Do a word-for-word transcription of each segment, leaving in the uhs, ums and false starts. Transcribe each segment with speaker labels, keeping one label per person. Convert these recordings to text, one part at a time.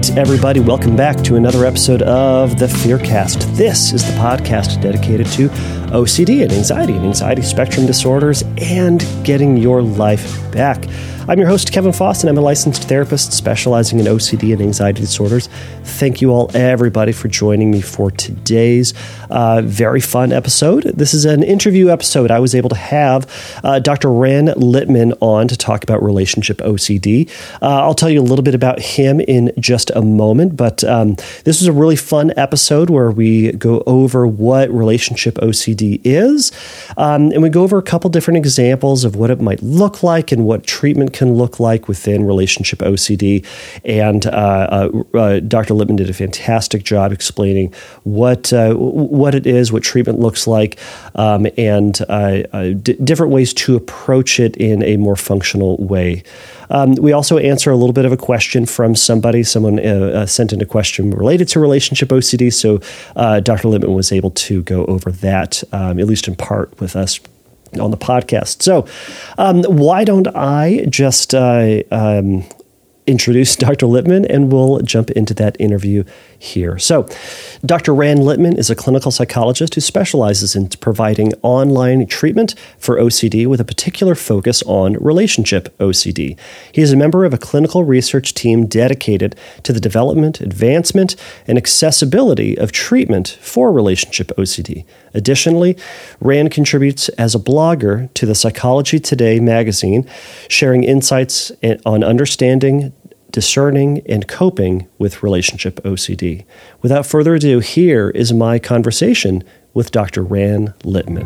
Speaker 1: right, everybody, welcome back to another episode of the Fearcast. This is the podcast dedicated to O C D and anxiety and anxiety spectrum disorders and getting your life back. I'm your host, Kevin Foss, and I'm a licensed therapist specializing in O C D and anxiety disorders. Thank you all, everybody, for joining me for today's uh, very fun episode. This is an interview episode. I was able to have uh, Doctor Ran Littman on to talk about relationship O C D. Uh, I'll tell you a little bit about him in just a moment, but um, this was a really fun episode where we go over what relationship O C D is, um, and we go over a couple different examples of what it might look like and what treatment can look like within relationship O C D. And uh, uh, uh, Doctor Littman did a fantastic job explaining what uh, what it is, what treatment looks like, um, and uh, uh, d- different ways to approach it in a more functional way. Um, we also answer a little bit of a question from somebody. Someone uh, uh, sent in a question related to relationship O C D, so uh, Doctor Littman was able to go over that, um, at least in part, with us on the podcast. So um, why don't I just uh, um, introduce Doctor Littman, and we'll jump into that interview here. So Doctor Ran Littman is a clinical psychologist who specializes in providing online treatment for O C D with a particular focus on relationship O C D. He is a member of a clinical research team dedicated to the development, advancement, and accessibility of treatment for relationship O C D. Additionally, Ran contributes as a blogger to the Psychology Today magazine, sharing insights on understanding, discerning, and coping with relationship O C D. Without further ado, here is my conversation with Doctor Ran Littman.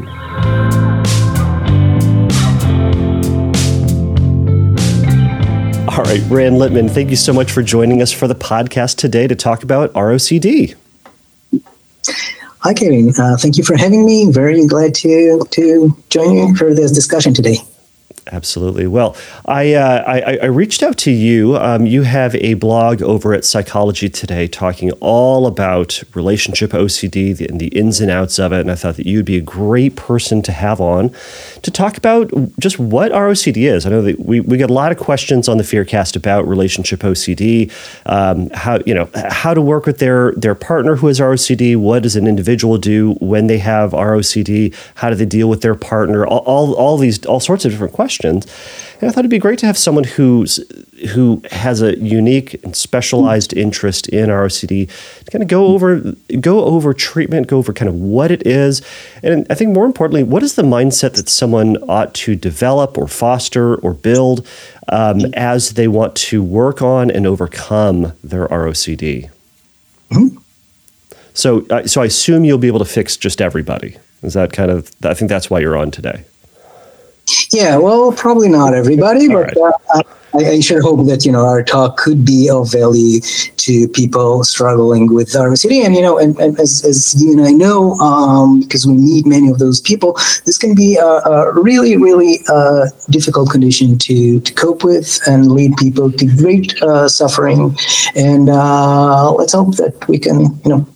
Speaker 1: All right, Ran Littman, thank you so much for joining us for the podcast today to talk about R O C D.
Speaker 2: Hi, Kevin. Uh, thank you for having me. Very glad to to join you for this discussion today.
Speaker 1: Absolutely. Well, I, uh, I I reached out to you. Um, you have a blog over at Psychology Today talking all about relationship O C D and the ins and outs of it, and I thought that you'd be a great person to have on to talk about just what R O C D is. I know that we, we get a lot of questions on the Fearcast about relationship O C D, um, how you know how to work with their their partner who has R O C D. What does an individual do when they have R O C D? How do they deal with their partner? All all, all these all sorts of different questions. And I thought it'd be great to have someone who's who has a unique and specialized interest in R O C D to kind of go over go over treatment, go over kind of what it is, and I think more importantly, what is the mindset that someone ought to develop or foster or build um, as they want to work on and overcome their R O C D. Mm-hmm. So, uh, so I assume you'll be able to fix just everybody. Is that kind of? I think that's why you're on today.
Speaker 2: Yeah, well, probably not everybody, All but right. uh, I, I sure hope that, you know, our talk could be of value to people struggling with R O C D. And, you know, and, and as, as you and I know, um, because we meet many of those people, this can be a, a really, really uh, difficult condition to, to cope with and lead people to great uh, suffering. And uh, let's hope that we can, you know,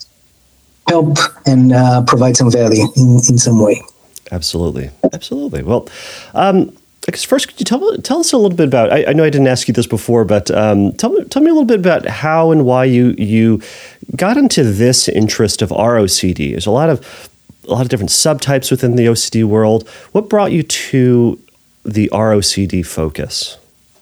Speaker 2: help and uh, provide some value in, in some way.
Speaker 1: Absolutely. Absolutely. Well, um, I guess first, could you tell tell us a little bit about, I, I know I didn't ask you this before, but um, tell me tell me a little bit about how and why you you got into this interest of R O C D. There's a lot of a lot of different subtypes within the O C D world. What brought you to the R O C D focus?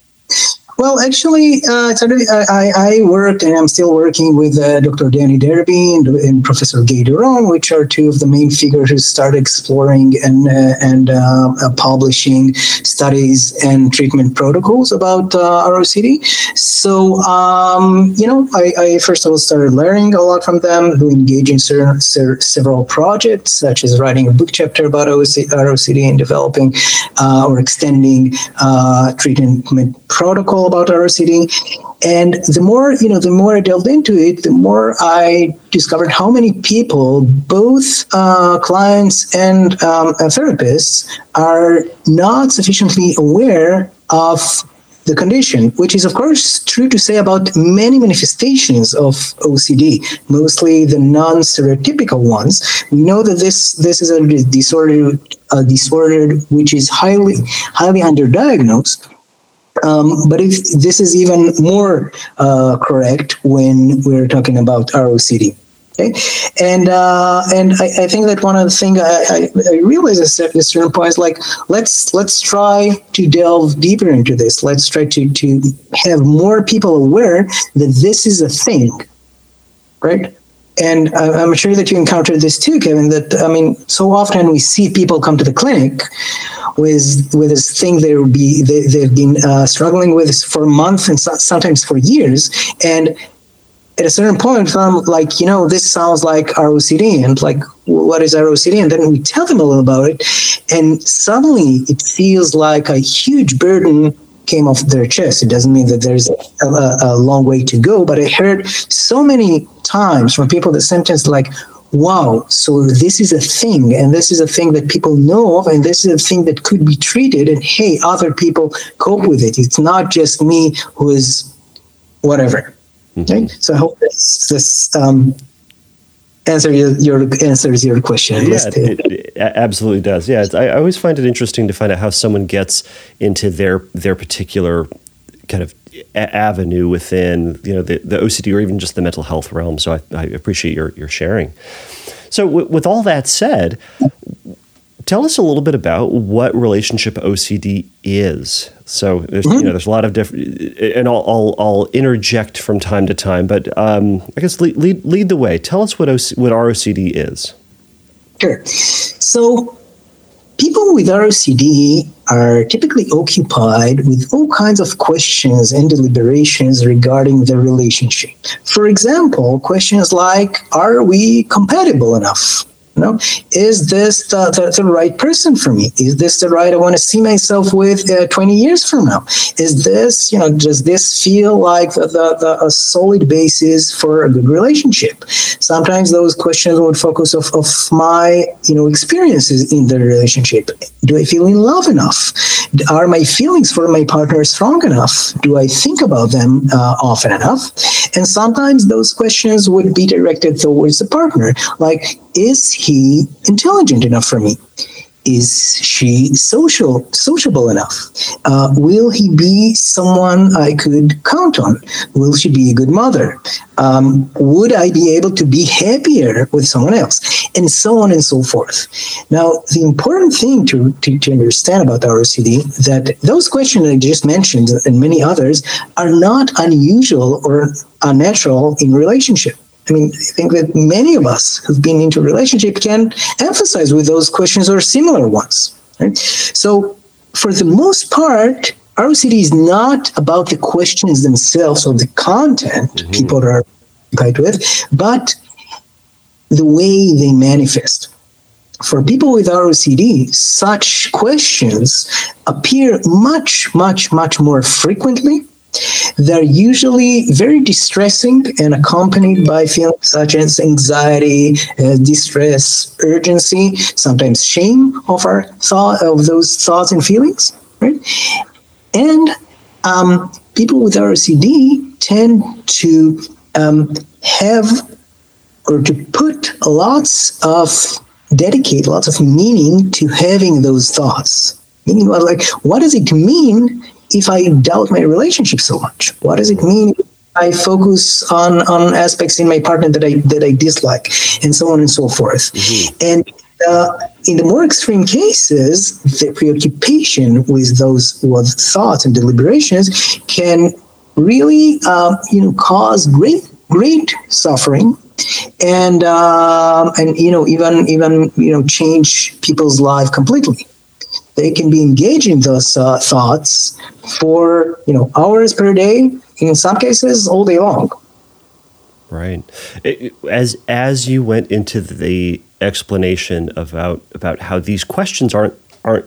Speaker 2: Well, actually, uh, I, I worked and I'm still working with uh, Doctor Danny Derby and, and Professor Gay Duron, which are two of the main figures who started exploring and uh, and uh, uh, publishing studies and treatment protocols about uh, R O C D. So, um, you know, I, I first of all started learning a lot from them, who engage in ser- ser- several projects, such as writing a book chapter about R O C D and developing uh, or extending uh, treatment protocol about R O C D. And the more, you know, the more I delved into it, the more I discovered how many people, both uh, clients and um, therapists, are not sufficiently aware of the condition, which is, of course, true to say about many manifestations of O C D, mostly the non-stereotypical ones. We know that this this is a disorder, a disorder which is highly highly underdiagnosed. Um, but if this is even more uh, correct when we're talking about R O C D. Okay, and uh, and I, I think that one of the things I, I, I realize at a certain point is like let's let's try to delve deeper into this. Let's try to to have more people aware that this is a thing, right? And I, I'm sure that you encountered this too, Kevin. That I mean, so often we see people come to the clinic with with this thing they will be they, they've been uh, struggling with for months and so, sometimes for years, and at a certain point, I'm like, you know, this sounds like R O C D, and like, what is R O C D? And then we tell them a little about it, and suddenly it feels like a huge burden came off their chest. It doesn't mean that there's a, a, a long way to go, but I heard so many times from people the sentence like, wow, so this is a thing, and this is a thing that people know of, and this is a thing that could be treated, and hey, other people cope with it. It's not just me who is whatever. Okay, so I hope this, this um, answer your, your answers your question.
Speaker 1: Yeah, it, it absolutely does. Yeah, it's, I, I always find it interesting to find out how someone gets into their their particular kind of a- avenue within you know the, the O C D or even just the mental health realm. So I, I appreciate your your sharing. So w- with all that said, tell us a little bit about what relationship O C D is. So there's, mm-hmm. you know, there's a lot of different, and I'll, I'll, I'll interject from time to time, but um, I guess lead, lead, lead the way. Tell us what O C, what R O C D is.
Speaker 2: Sure. So people with R O C D are typically occupied with all kinds of questions and deliberations regarding their relationship. For example, questions like, are we compatible enough? You know, is this the, the, the right person for me? Is this the right I want to see myself with uh, twenty years from now? Is this, you know, does this feel like the, the, the, a solid basis for a good relationship? Sometimes those questions would focus of, of my, you know, experiences in the relationship. Do I feel in love enough? Are my feelings for my partner strong enough? Do I think about them uh, often enough? And sometimes those questions would be directed towards the partner, like, is he intelligent enough for me? Is she social, sociable enough? Uh, will he be someone I could count on? Will she be a good mother? Um, would I be able to be happier with someone else? And so on and so forth. Now, the important thing to, to, to understand about R O C D, that those questions I just mentioned and many others are not unusual or unnatural in relationship. I mean, I think that many of us who've been into a relationship can emphasize with those questions or similar ones. Right? So for the most part, R O C D is not about the questions themselves or the content mm-hmm. people are occupied with, but the way they manifest. For people with R O C D, such questions appear much, much, much more frequently. They're usually very distressing and accompanied by feelings such as anxiety, uh, distress, urgency, sometimes shame of our thought of those thoughts and feelings. Right? And um, people with R O C D tend to um, have or to put lots of dedicate lots of meaning to having those thoughts. Meaning, like, what does it mean if I doubt my relationship so much? What does it mean if I focus on, on aspects in my partner that I that I dislike, and so on and so forth? Mm-hmm. And uh, in the more extreme cases, the preoccupation with those with thoughts and deliberations can really, uh, you know, cause great great suffering, and uh, and you know even even you know change people's life completely. They can be engaged in those uh, thoughts for, you know, hours per day, in some cases all day long.
Speaker 1: Right. It, as as you went into the explanation about about how these questions aren't aren't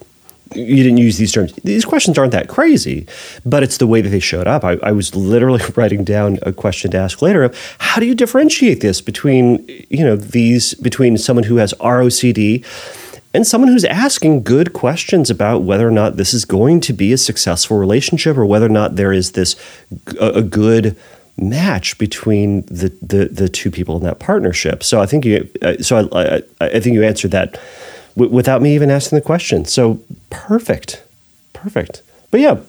Speaker 1: you didn't use these terms. These questions aren't that crazy, but it's the way that they showed up. I, I was literally writing down a question to ask later of how do you differentiate this between, you know, these between someone who has R O C D and someone who's asking good questions about whether or not this is going to be a successful relationship or whether or not there is this a, a good match between the, the the two people in that partnership. So I think you uh, so I, I, I think you answered that w- without me even asking the question. So perfect, perfect. But yeah,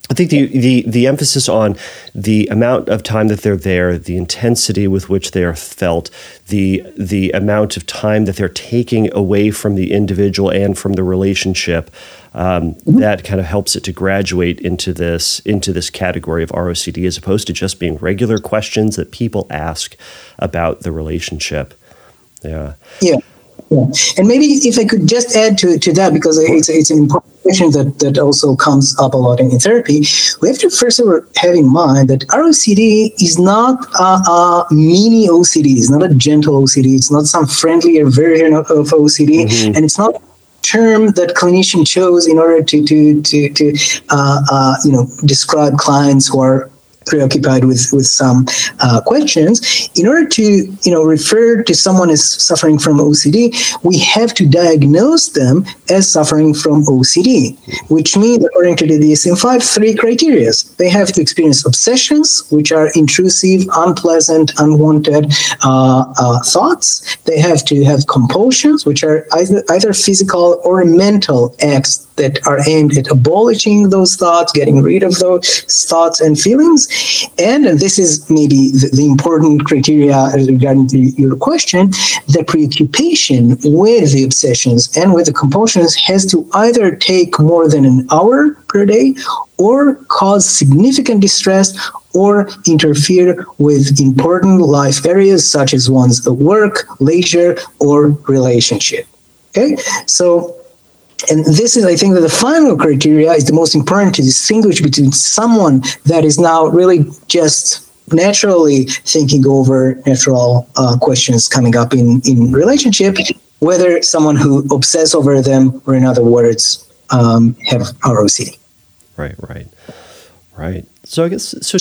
Speaker 1: I think the, the the emphasis on the amount of time that they're there, the intensity with which they are felt, the the amount of time that they're taking away from the individual and from the relationship, um, mm-hmm. that kind of helps it to graduate into this into this category of R O C D, as opposed to just being regular questions that people ask about the relationship. Yeah.
Speaker 2: Yeah. Yeah. And maybe if I could just add to, to that, because it's, it's an important question that, that also comes up a lot in, in therapy, we have to first of all have in mind that R O C D is not a, a mini O C D, it's not a gentle O C D, it's not some friendlier version of, of O C D, mm-hmm. and it's not a term that clinician chose in order to, to, to, to uh, uh, you know, describe clients who are preoccupied with with some uh, questions. In order to you know refer to someone as suffering from O C D, we have to diagnose them as suffering from O C D, which means, according to the D S M five, three criteria. They have to experience obsessions, which are intrusive, unpleasant, unwanted uh, uh, thoughts. They have to have compulsions, which are either, either physical or mental acts that are aimed at abolishing those thoughts, getting rid of those thoughts and feelings. And, and this is maybe the, the important criteria regarding the, your question, the preoccupation with the obsessions and with the compulsions has to either take more than an hour per day or cause significant distress or interfere with important life areas such as one's work, leisure, or relationship. Okay, so and this is, I think, that the final criteria is the most important to distinguish between someone that is now really just naturally thinking over natural uh, questions coming up in, in relationship, whether someone who obsess over them, or in other words, um, have R O C D.
Speaker 1: Right, right, right. So I guess, so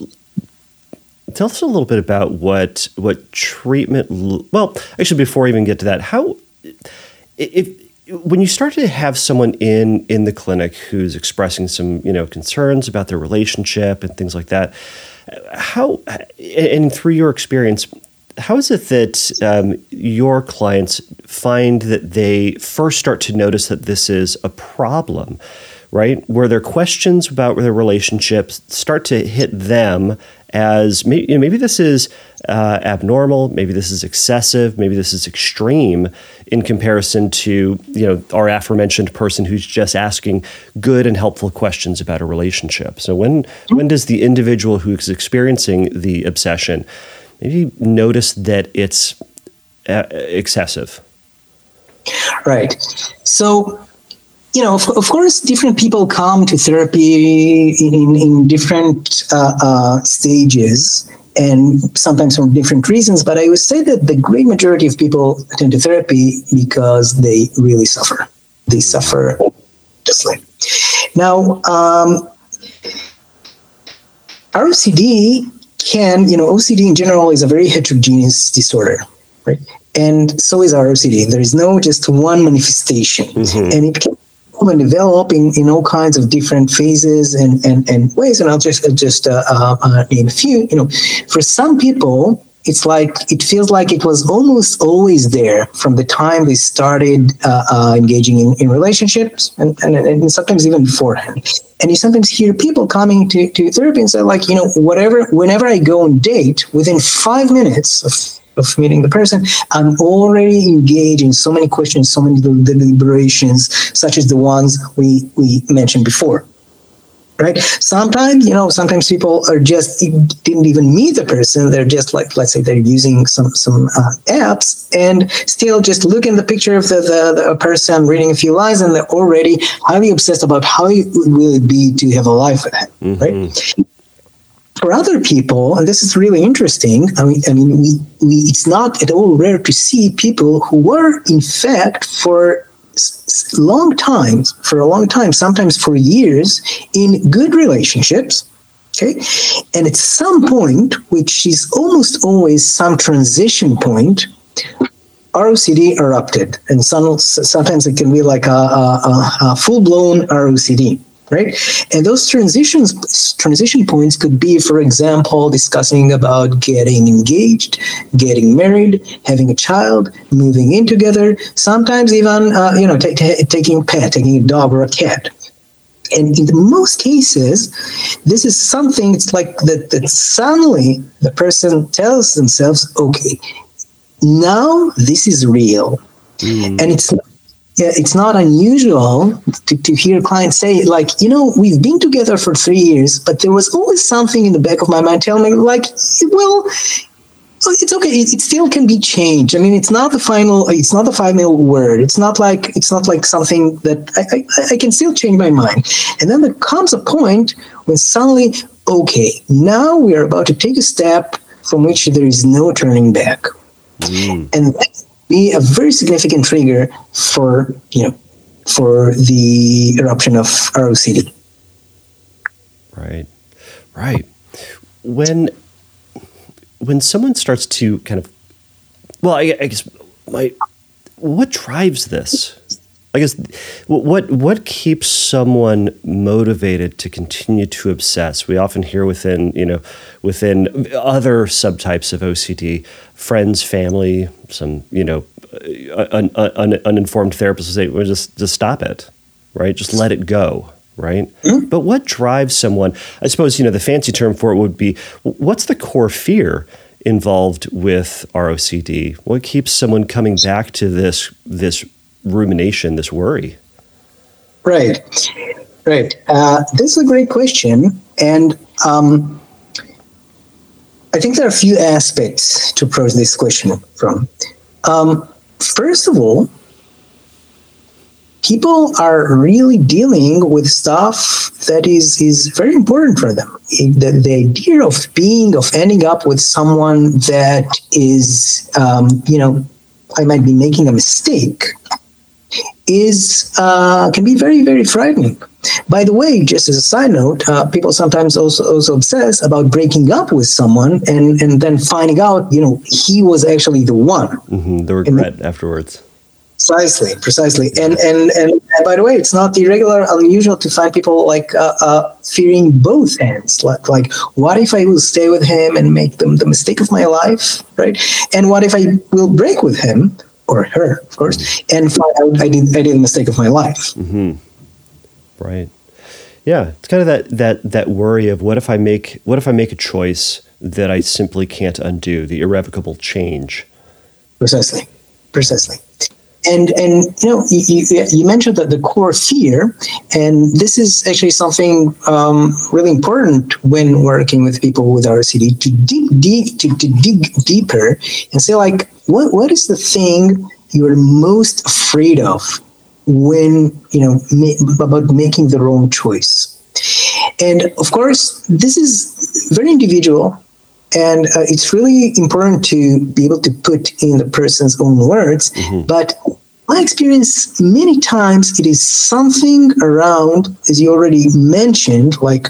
Speaker 1: tell us a little bit about what what treatment, well, actually, before I even get to that, how, if, when you start to have someone in, in the clinic who's expressing some, you know, concerns about their relationship and things like that, how, and through your experience, how is it that um, your clients find that they first start to notice that this is a problem, right? Where their questions about their relationships start to hit them as maybe, you know, maybe this is uh, abnormal, maybe this is excessive, maybe this is extreme in comparison to, you know, our aforementioned person who's just asking good and helpful questions about a relationship. So when when does the individual who's experiencing the obsession maybe notice that it's uh, excessive?
Speaker 2: Right. So, you know, of, of course, different people come to therapy in, in different uh, uh, stages and sometimes for different reasons. But I would say that the great majority of people attend to therapy because they really suffer. They suffer justly. Now, um, R O C D can, you know, O C D in general is a very heterogeneous disorder, right? And so is R O C D. There is no just one manifestation. Mm-hmm. And it can and develop in, in all kinds of different phases and, and, and ways. And I'll just just uh, uh, name a few. You know, for some people, it's like it feels like it was almost always there from the time they started uh, uh, engaging in, in relationships, and, and and sometimes even beforehand. And you sometimes hear people coming to, to therapy and say, like, you know, whatever, whenever I go on date, within five minutes of of meeting the person, I'm already engaged in so many questions, so many deliberations, such as the ones we, we mentioned before, right? Sometimes, you know, sometimes people are just, didn't even meet the person. They're just like, let's say they're using some, some uh, apps and still just look in the picture of the, the, the person, reading a few lines, and they're already highly obsessed about how it will it be to have a life with that, mm-hmm. right? For other people, and this is really interesting, I mean, I mean, we, we, it's not at all rare to see people who were, in fact, for s- long time, for a long time, sometimes for years, in good relationships, okay? And at some point, which is almost always some transition point, R O C D erupted. And some, sometimes it can be like a, a, a full-blown R O C D. Right, and those transitions, transition points could be, for example, discussing about getting engaged, getting married, having a child, moving in together. Sometimes even, uh, you know, t- t- taking a pet, taking a dog or a cat. And in the most cases, this is something, it's like that, that suddenly the person tells themselves, okay, now this is real. Mm. And it's yeah, it's not unusual to, to hear clients say, like, you know, we've been together for three years, but there was always something in the back of my mind telling me, like, well, it's okay. It, it still can be changed. I mean, it's not the final. It's not the final word. It's not like it's not like something that I, I, I can still change my mind. And then there comes a point when suddenly, okay, now we are about to take a step from which there is no turning back, mm. and that be a very significant trigger for you know for the eruption of R O C D.
Speaker 1: Right, right. When. When someone starts to kind of, well, I, I guess, my, what drives this? I guess, what what keeps someone motivated to continue to obsess? We often hear within, you know, within other subtypes of O C D, friends, family, some, you know, un, un, uninformed therapists say, well, just just stop it, right? Just let it go. Right. Mm-hmm. But what drives someone? I suppose, you know, the fancy term for it would be, what's the core fear involved with R O C D? What keeps someone coming back to this this rumination, this worry?
Speaker 2: Right. Right. Uh, this is a great question. And um, I think there are a few aspects to approach this question from. Um, first of all, people are really dealing with stuff that is, is very important for them. The, the idea of being, of ending up with someone that is, um, you know, I might be making a mistake is, uh, can be very, very frightening. By the way, just as a side note, uh, people sometimes also, also obsess about breaking up with someone and, and then finding out, you know, he was actually the one.
Speaker 1: Mm-hmm, the regret and, afterwards.
Speaker 2: Precisely, precisely. And, and and by the way, it's not irregular, unusual to find people like uh, uh, fearing both ends. Like, like, what if I will stay with him and make them the mistake of my life, right? And what if I will break with him, or her, of course, mm-hmm. and find out I did, I did a mistake of my life.
Speaker 1: Mm-hmm. Right. Yeah, it's kind of that, that, that worry of what if I make what if I make a choice that I simply can't undo, the irrevocable change.
Speaker 2: Precisely, precisely. And, and you know, you, you mentioned that the core fear, and this is actually something um, really important when working with people with R O C D, to dig deep, to, to dig deeper and say, like, what what is the thing you're most afraid of when, you know, ma- about making the wrong choice? And of course, this is very individual. And uh, it's really important to be able to put in the person's own words. Mm-hmm. But my experience, many times, it is something around, as you already mentioned, like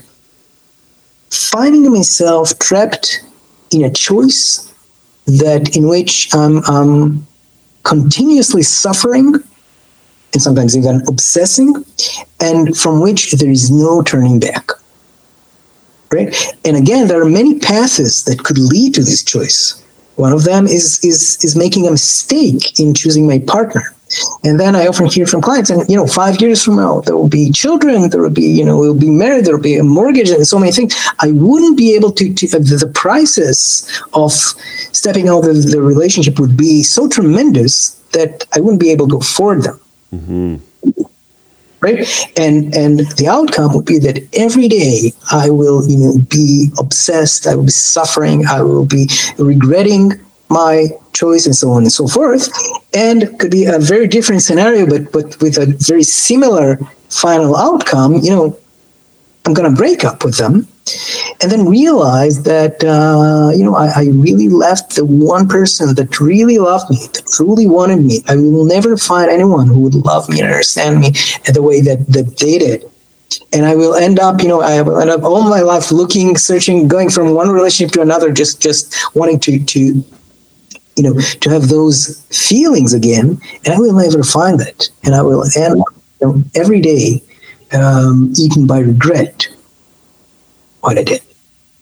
Speaker 2: finding myself trapped in a choice that in which I'm, I'm continuously suffering and sometimes even obsessing, and from which there is no turning back. Right? And again, there are many paths that could lead to this choice. One of them is is is making a mistake in choosing my partner. And then I often hear from clients, and you know, five years from now, there will be children, there will be, you know, we'll be married, there will be a mortgage, and so many things. I wouldn't be able to, to uh, the, the prices of stepping out of the relationship would be so tremendous that I wouldn't be able to afford them. Mm-hmm. Right, and and the outcome would be that every day I will, you know, be obsessed. I will be suffering. I will be regretting my choice, and so on and so forth. And it could be a very different scenario, but but with a very similar final outcome. You know, I'm going to break up with them, and then realize that uh, you know I, I really left the one person that really loved me, that truly wanted me. I will never find anyone who would love me and understand me in the way that, that they did. And I will end up, you know, I will end up all my life looking, searching, going from one relationship to another, just just wanting to to you know to have those feelings again. And I will never find that. And I will end up, you know, every day um, eaten by regret. What I did,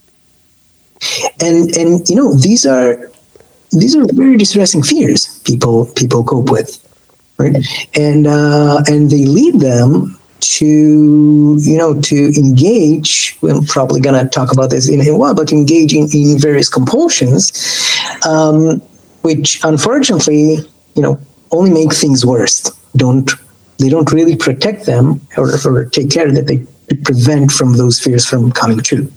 Speaker 2: and and you know these are these are very distressing fears people people cope with, right? And uh, and they lead them to, you know, to engage, we're probably going to talk about this in a while, but engage in, in various compulsions, um, which unfortunately, you know, only make things worse. Don't, they don't really protect them or, or take care that they prevent from those fears from coming true.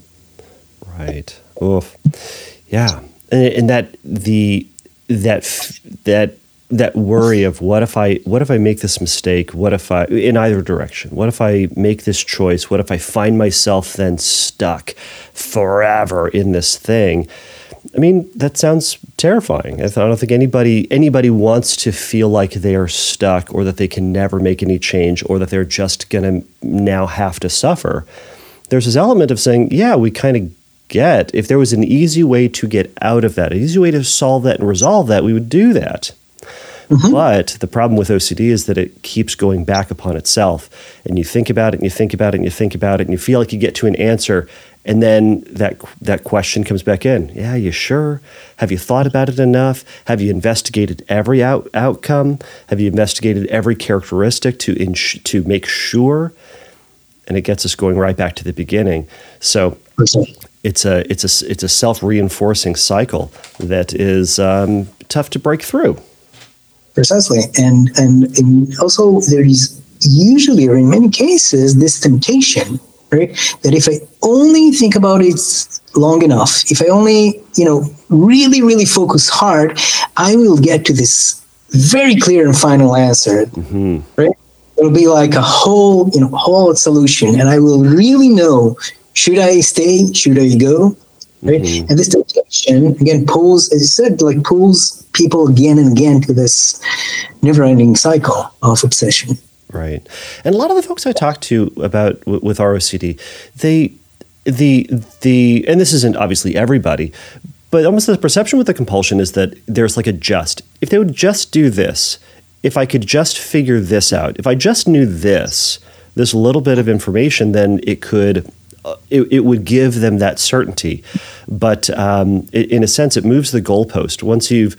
Speaker 1: Right. Oof. Yeah. And, and that, the, that, that, that worry of what if I what if I make this mistake? What if I, in either direction, what if I make this choice? What if I find myself then stuck forever in this thing? I mean, that sounds terrifying. I don't think anybody anybody wants to feel like they are stuck or that they can never make any change or that they're just going to now have to suffer. There's this element of saying, yeah, we kind of get, if there was an easy way to get out of that, an easy way to solve that and resolve that, we would do that. Mm-hmm. But the problem with O C D is that it keeps going back upon itself. And you think about it and you think about it and you think about it and you feel like you get to an answer. And then that that question comes back in. Yeah, you sure? Have you thought about it enough? Have you investigated every out, outcome? Have you investigated every characteristic to ins- to make sure? And it gets us going right back to the beginning. So it's a it's a it's a self-reinforcing cycle that is um, tough to break through.
Speaker 2: Precisely. And, and and also there is usually, or in many cases, this temptation, right? That if I only think about it long enough, if I only, you know, really, really focus hard, I will get to this very clear and final answer, mm-hmm. right? It'll be like a whole, you know, whole solution. And I will really know, should I stay? Should I go? Right? Mm-hmm. And this temptation, again, pulls, as you said, like pulls people again and again to this never-ending cycle of obsession.
Speaker 1: Right. And a lot of the folks I talk to about w- with R O C D, they, the, the, and this isn't obviously everybody, but almost the perception with the compulsion is that there's like a just. If they would just do this, if I could just figure this out, if I just knew this, this little bit of information, then it could... It, it would give them that certainty. But um, it, in a sense, it moves the goalpost. Once you've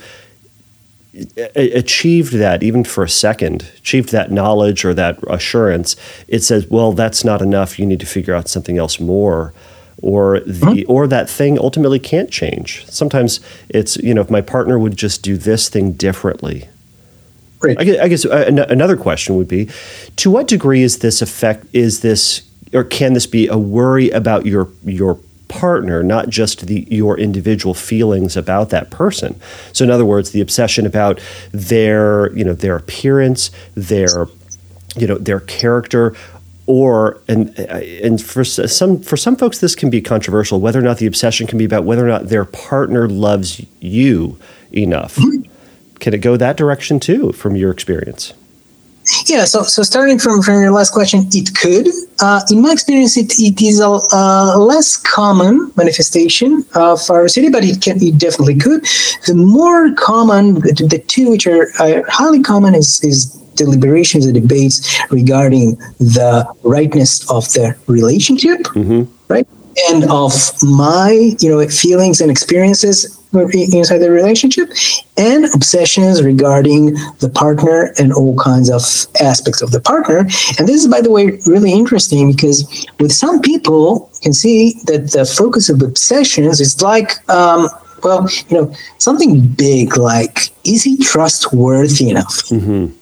Speaker 1: a- achieved that, even for a second, achieved that knowledge or that assurance, it says, well, that's not enough. You need to figure out something else more. Or the or that thing ultimately can't change. Sometimes it's, you know, if my partner would just do this thing differently. Right. I guess, I guess uh, another question would be, to what degree is this effect, is this or can this be a worry about your your partner, not just the your individual feelings about that person? So in other words, the obsession about their, you know, their appearance, their, you know, their character, or and and for some for some folks this can be controversial, whether or not the obsession can be about whether or not their partner loves you enough. Can it go that direction too, from your experience?
Speaker 2: Yeah, so so starting from, from your last question, it could. Uh, in my experience, it, it is a uh, less common manifestation of R O C D, but it can it definitely could. The more common, the, the two which are, are highly common is, is deliberations and debates regarding the rightness of the relationship, mm-hmm. right? And of my, you know, feelings and experiences inside the relationship, and obsessions regarding the partner and all kinds of aspects of the partner. And this is, by the way, really interesting because with some people, you can see that the focus of obsessions is like, um, well, you know, something big like, is he trustworthy enough? Mm-hmm.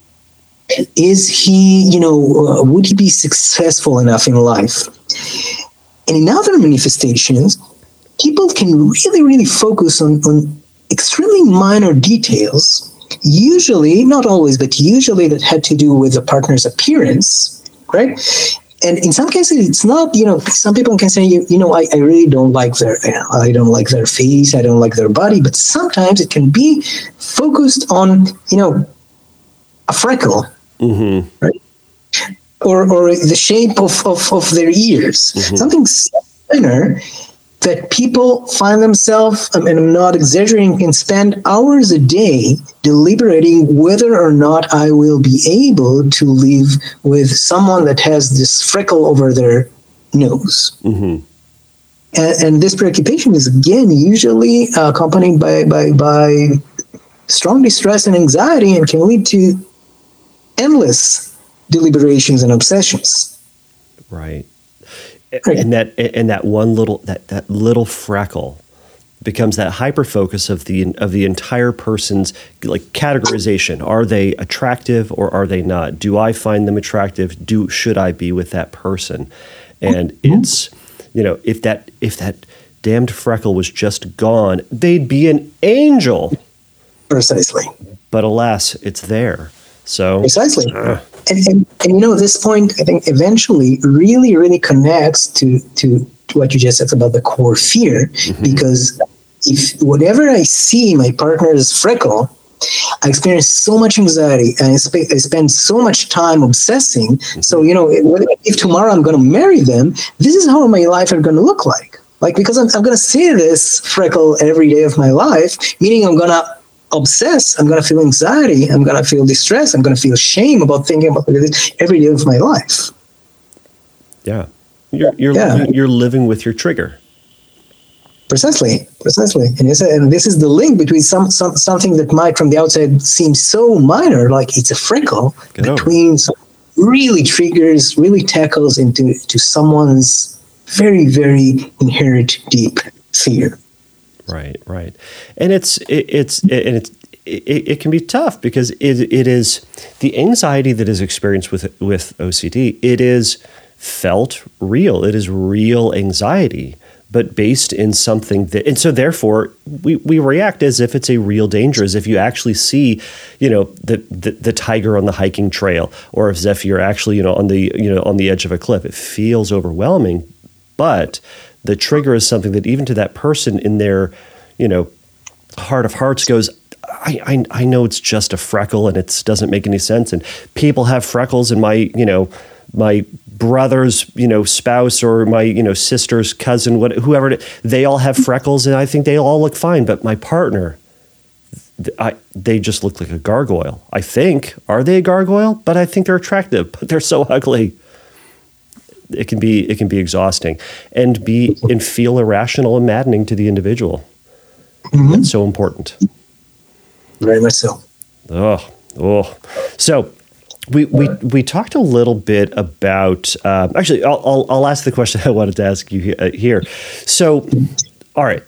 Speaker 2: Is he, you know, uh, would he be successful enough in life? And in other manifestations, people can really, really focus on, on extremely minor details, usually, not always, but usually that had to do with the partner's appearance, right? And in some cases, it's not, you know, some people can say, you, you know, I, I really don't like their, you know, I don't like their face, I don't like their body, but sometimes it can be focused on, you know, a freckle, mm-hmm. right? Or, or the shape of, of, of their ears, mm-hmm. something minor that people find themselves, and I'm not exaggerating, can spend hours a day deliberating whether or not I will be able to live with someone that has this freckle over their nose. Mm-hmm. And, and this preoccupation is, again, usually accompanied by, by, by strong distress and anxiety and can lead to endless deliberations and obsessions.
Speaker 1: Right. right. And that and that one little that, that little freckle becomes that hyper focus of the of the entire person's like categorization. Are they attractive or are they not? Do I find them attractive? Do should I be with that person? And it's, you know, if that if that damned freckle was just gone, they'd be an angel.
Speaker 2: Precisely.
Speaker 1: But alas, it's there. So
Speaker 2: precisely.
Speaker 1: Uh,
Speaker 2: and, and and you know, this point I think eventually really, really connects to to, to what you just said about the core fear, mm-hmm. because if whenever I see my partner's freckle, I experience so much anxiety and I, sp- I spend so much time obsessing. Mm-hmm. So, you know, if, if tomorrow I'm going to marry them, this is how my life is going to look like. Like, because I'm, I'm going to see this freckle every day of my life, meaning I'm going to obsess, I'm going to feel anxiety, I'm going to feel distress, I'm going to feel shame about thinking about this every day of my life.
Speaker 1: Yeah. You're, you're,
Speaker 2: yeah.
Speaker 1: Living, you're living with your trigger.
Speaker 2: Precisely, precisely, and, it's a, and this is the link between some, some something that might, from the outside, seem so minor, like it's a freckle, Get between some really triggers, really tackles into to someone's very, very inherent, deep fear.
Speaker 1: Right, right, and it's it, it's it, and it's it, it can be tough because it it is the anxiety that is experienced with with O C D. It is felt real. It is real anxiety, but based in something that, and so therefore we, we react as if it's a real danger, as if you actually see, you know, the, the the tiger on the hiking trail, or as if you're actually, you know, on the, you know, on the edge of a cliff. It feels overwhelming, but the trigger is something that even to that person in their, you know, heart of hearts goes, I, I, I know it's just a freckle and it doesn't make any sense. And people have freckles, and my, you know, my brother's, you know, spouse or my, you know, sister's cousin, what, whoever, it, they all have freckles and I think they all look fine. But my partner, I, they just look like a gargoyle. I think, are they a gargoyle? But I think they're attractive, but they're so ugly. It can be, it can be exhausting and be, and feel irrational and maddening to the individual. Mm-hmm. That's so important.
Speaker 2: Very much so.
Speaker 1: Oh, oh. So, We we we talked a little bit about uh, actually. I'll, I'll I'll ask the question I wanted to ask you here. So, all right,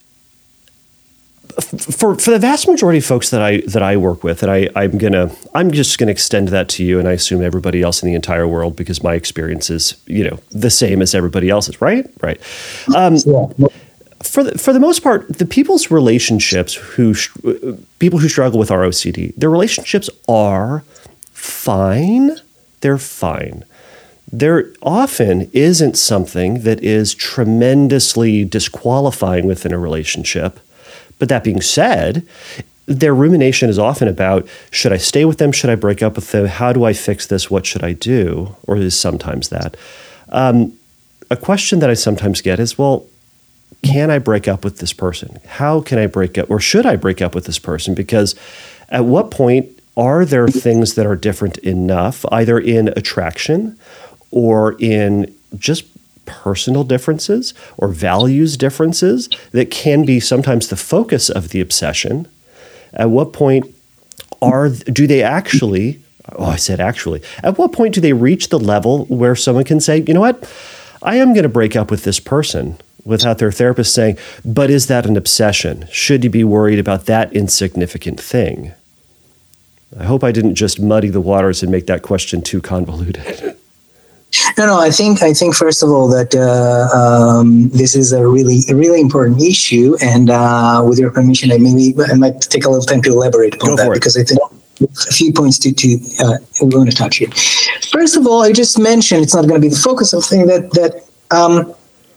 Speaker 1: for for the vast majority of folks that I that I work with, and I I'm gonna I'm just gonna extend that to you, and I assume everybody else in the entire world, because my experience is, you know, the same as everybody else's, right? Right. Um, yeah. For the, for the most part, the people's relationships who people who struggle with our O C D, their relationships are fine. They're fine. There often isn't something that is tremendously disqualifying within a relationship. But that being said, their rumination is often about, should I stay with them? Should I break up with them? How do I fix this? What should I do? Or is sometimes that. Um, a question that I sometimes get is, well, can I break up with this person? How can I break up, or should I break up with this person? Because at what point are there things that are different enough, either in attraction or in just personal differences or values differences, that can be sometimes the focus of the obsession? At what point are do they actually, oh, I said actually, at what point do they reach the level where someone can say, you know what, I am going to break up with this person, without their therapist saying, but is that an obsession? Should you be worried about that insignificant thing? I hope I didn't just muddy the waters and make that question too convoluted.
Speaker 2: No, no. I think I think first of all that uh, um, this is a really a really important issue, and uh, with your permission, I maybe I might take a little time to elaborate upon that, because I think a few points to to uh, we're going to touch here. First of all, I just mentioned it's not going to be the focus of the thing that that. Um,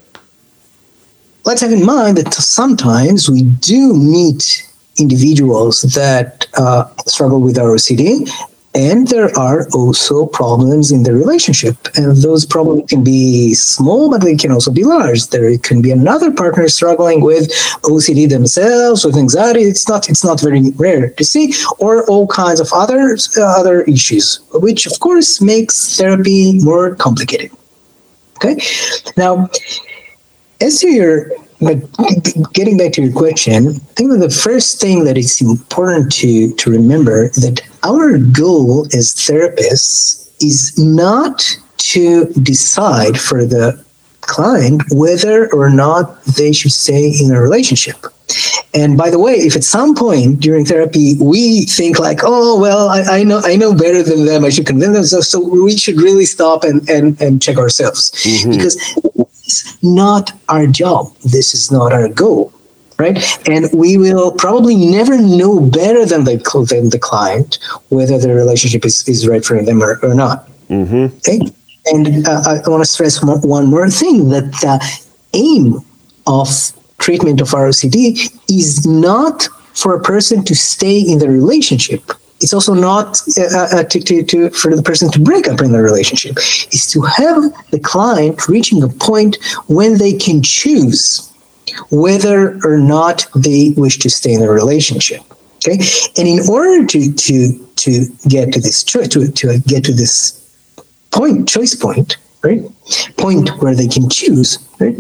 Speaker 2: let's have in mind that sometimes we do meet individuals that uh, struggle with our O C D, and there are also problems in the relationship. And those problems can be small, but they can also be large. There can be another partner struggling with O C D themselves, with anxiety. It's not it's not very rare to see, or all kinds of other uh, other issues, which of course makes therapy more complicated. Okay, now as to your But getting back to your question, I think that the first thing that is important to, to remember that our goal as therapists is not to decide for the client whether or not they should stay in a relationship. And by the way, if at some point during therapy we think like, oh, well, I, I know I know better than them, I should convince them, so, so we should really stop and, and, and check ourselves. Mm-hmm. Because it's not our job. This is not our goal, right? And we will probably never know better than the, than the client whether the relationship is, is right for them or, or not. Mm-hmm. Okay? And uh, I want to stress one more thing, that the aim of treatment of R O C D is not for a person to stay in the relationship. It's also not uh, to, to, to, for the person to break up in the relationship. It's to have the client reaching a point when they can choose whether or not they wish to stay in the relationship. Okay, and in order to to to get to this choice, to to get to this point, choice point, right? Point where they can choose, right?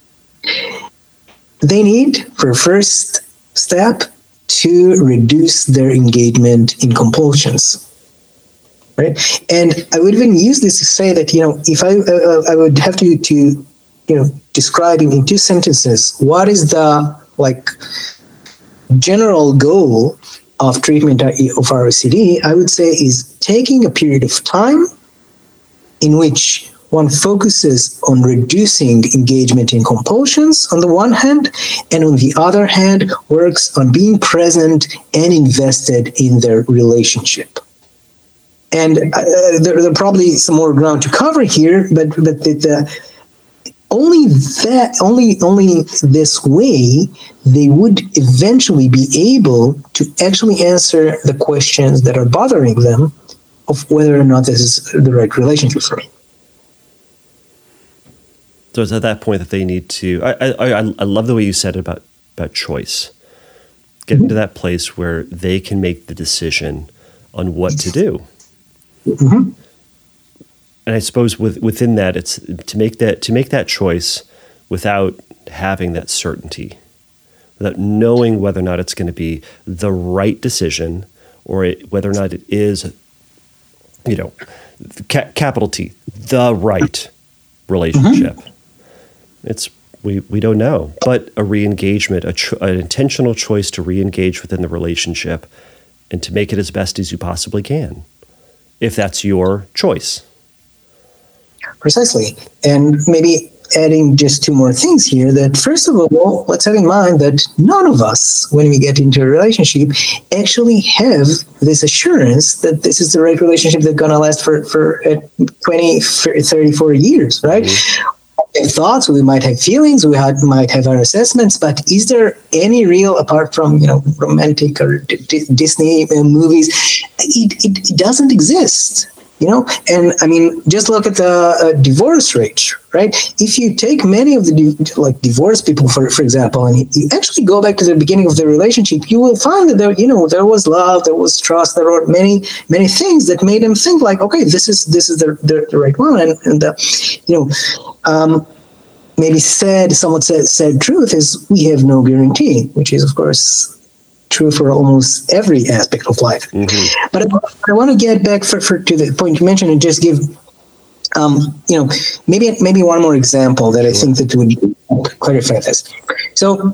Speaker 2: They need, for first step, to reduce their engagement in compulsions, right? And I would even use this to say that, you know, if I uh, I would have to to you know describe in two sentences what is the like general goal of treatment of R O C D, I would say is taking a period of time in which one focuses on reducing engagement in compulsions on the one hand, and on the other hand, works on being present and invested in their relationship. And uh, there, there are probably some more ground to cover here, but but the, the, only that only only this way they would eventually be able to actually answer the questions that are bothering them of whether or not this is the right relationship for me.
Speaker 1: So it's at that point that they need to. I I I love the way you said it about about choice. Get mm-hmm. into that place where they can make the decision on what to do. Mm-hmm. And I suppose with, within that, it's to make that to make that choice without having that certainty, without knowing whether or not it's going to be the right decision, or it, whether or not it is, you know, ca- capital T, the right relationship. Mm-hmm. It's we we don't know, but a re-engagement, a cho- an intentional choice to re-engage within the relationship, and to make it as best as you possibly can, if that's your choice.
Speaker 2: Precisely, and maybe adding just two more things here. That first of all, let's have in mind that none of us, when we get into a relationship, actually have this assurance that this is the right relationship that's going to last for for uh, twenty, thirty, forty years, right? Mm-hmm. Thoughts, we might have feelings, we had, might have our assessments, but is there any real, apart from, you know, romantic or D- D- Disney movies, it, it, it doesn't exist, you know? And I mean, just look at the uh, divorce rate, right? If you take many of the di- like divorced people, for for example, and you actually go back to the beginning of the relationship, you will find that there, you know, there was love, there was trust, there were many, many things that made them think like, okay, this is this is the the, the right one, and and uh, you know. Um, maybe said, somewhat said, said truth is we have no guarantee, which is, of course, true for almost every aspect of life. Mm-hmm. But I, I want to get back for, for to the point you mentioned and just give, um, you know, maybe maybe one more example that I think that would clarify this. So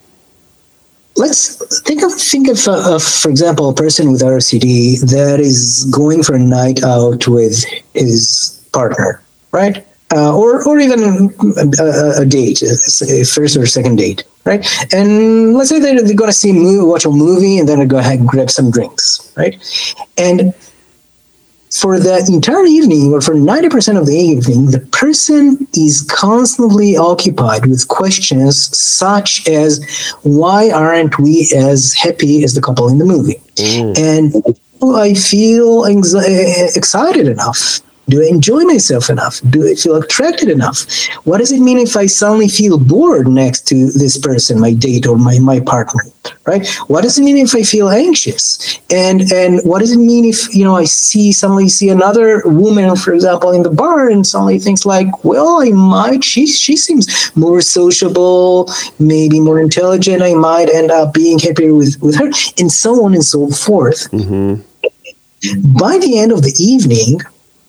Speaker 2: let's think of think of, uh, of, for example, a person with R O C D that is going for a night out with his partner, right? Uh, or or even a, a date, a first or second date, right? And let's say they're, they're going to see a movie, watch a movie, and then they go ahead and grab some drinks, right? And for the entire evening, or for ninety percent of the evening, the person is constantly occupied with questions such as, why aren't we as happy as the couple in the movie? Mm. And do I feel anxi- excited enough? Do I enjoy myself enough? Do I feel attracted enough? What does it mean if I suddenly feel bored next to this person, my date or my, my partner, right? What does it mean if I feel anxious? And and what does it mean if, you know, I see suddenly see another woman, for example, in the bar and suddenly thinks like, well, I might, she, she seems more sociable, maybe more intelligent. I might end up being happier with, with her, and so on and so forth. Mm-hmm. By the end of the evening,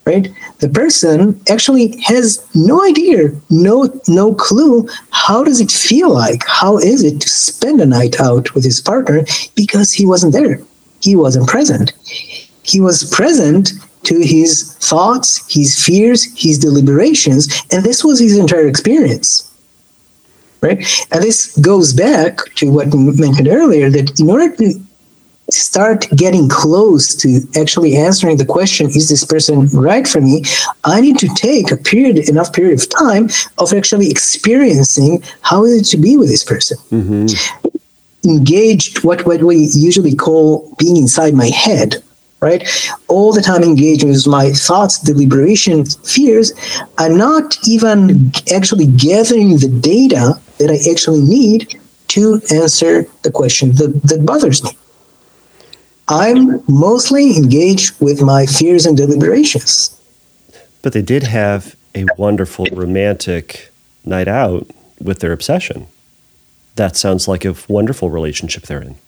Speaker 2: right? The person actually has no idea, no no clue. How does it feel like? How is it to spend a night out with his partner? Because he wasn't there. He wasn't present. He was present to his thoughts, his fears, his deliberations, and this was his entire experience, right? And this goes back to what we mentioned earlier, that in order to start getting close to actually answering the question, is this person right for me? I need to take a period, enough period of time of actually experiencing how is it to be with this person. Mm-hmm. Engaged, what, what we usually call being inside my head, right? All the time engaging with my thoughts, deliberation, fears. I'm not even actually gathering the data that I actually need to answer the question that, that bothers me. I'm mostly engaged with my fears and deliberations.
Speaker 1: But they did have a wonderful romantic night out with their obsession. That sounds like a wonderful relationship they're in.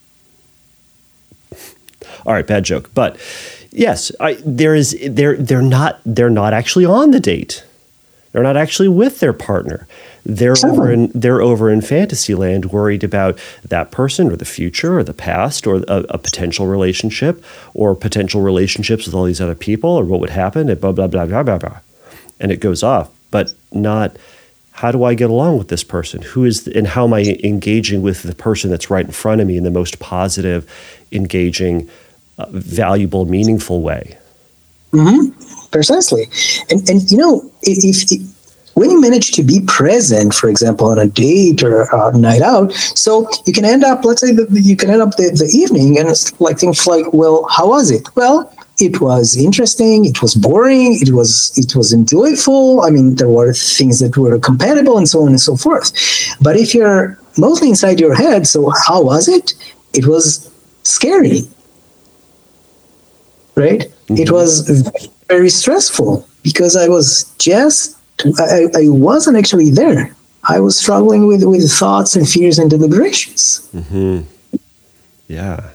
Speaker 1: All right, bad joke. But yes, I, there is they're they're not they're not actually on the date. They're not actually with their partner. They're
Speaker 2: Sure.
Speaker 1: over in they're over in fantasy land, worried about that person or the future or the past or a, a potential relationship or potential relationships with all these other people or what would happen and blah blah blah blah blah blah. And it goes off, but not how do I get along with this person? Who is the, and how am I engaging with the person that's right in front of me in the most positive, engaging, uh, valuable, meaningful way?
Speaker 2: Mm-hmm. Precisely. And and you know, if, if when you manage to be present, for example, on a date or a night out, so you can end up, let's say that you can end up the, the evening and it's like things like, well, how was it? Well, it was interesting. It was boring. It was it was enjoyable. I mean, there were things that were compatible and so on and so forth. But if you're mostly inside your head, so how was it? It was scary, right? Mm-hmm. It was very stressful because I was just I, I wasn't actually there. I was struggling with, with thoughts and fears and deliberations.
Speaker 1: Mm-hmm. Yeah.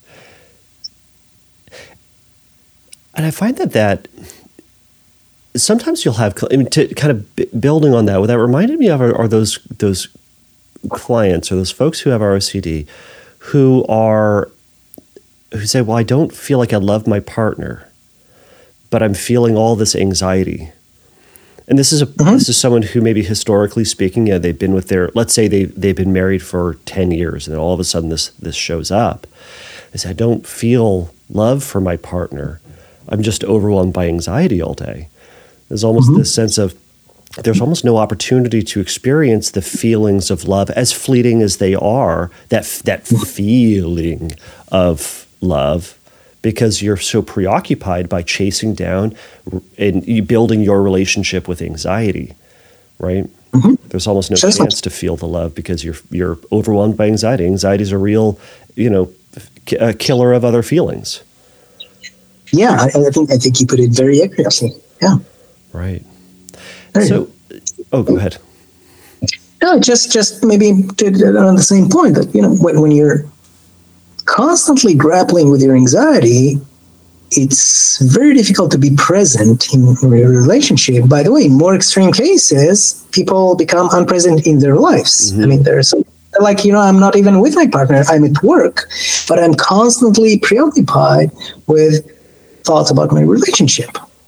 Speaker 1: And I find that that sometimes you'll have, I mean, to kind of b- building on that, what that reminded me of are, are those those clients or those folks who have R O C D who are, who say, well, I don't feel like I love my partner, but I'm feeling all this anxiety. And this is a mm-hmm. this is someone who maybe historically speaking, yeah, they've been with their, let's say they they've been married for ten years, and then all of a sudden this this shows up. They say, I don't feel love for my partner. I'm just overwhelmed by anxiety all day. There's almost mm-hmm. this sense of there's almost no opportunity to experience the feelings of love, as fleeting as they are. That that feeling of love. Because you're so preoccupied by chasing down and building your relationship with anxiety, right? Mm-hmm. There's almost no chance like- to feel the love because you're you're overwhelmed by anxiety. Anxiety is a real, you know, a killer of other feelings.
Speaker 2: Yeah, I, I think I think you put it very accurately. Yeah.
Speaker 1: Right.
Speaker 2: There
Speaker 1: so, oh, go ahead.
Speaker 2: No, just just maybe to, on the same point that you know when when you're constantly grappling with your anxiety, it's very difficult to be present in your relationship. By the way, in more extreme cases, people become unpresent in their lives. Mm-hmm. I mean, there's like, you know, I'm not even with my partner, I'm at work, but I'm constantly preoccupied with thoughts about my relationship.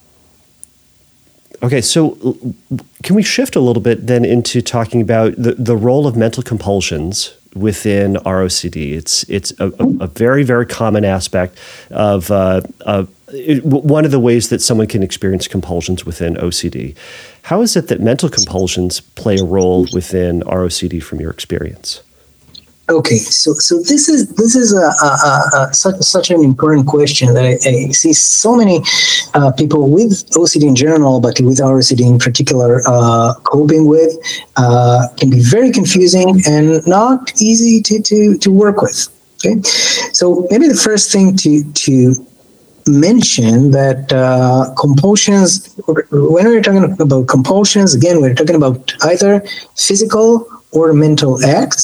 Speaker 1: Okay, so can we shift a little bit then into talking about the, the role of mental compulsions within R O C D? It's it's a, a, a very, very common aspect of uh, uh, it, one of the ways that someone can experience compulsions within O C D. How is it that mental compulsions play a role within R O C D from your experience?
Speaker 2: Okay, so so this is this is a, a, a, a such such an important question that I, I see so many uh, people with O C D in general, but with R O C D in particular, uh, coping with. Uh, can be very confusing and not easy to to to work with. Okay, so maybe the first thing to to mention that uh, compulsions. When we're talking about compulsions, again, we're talking about either physical or mental acts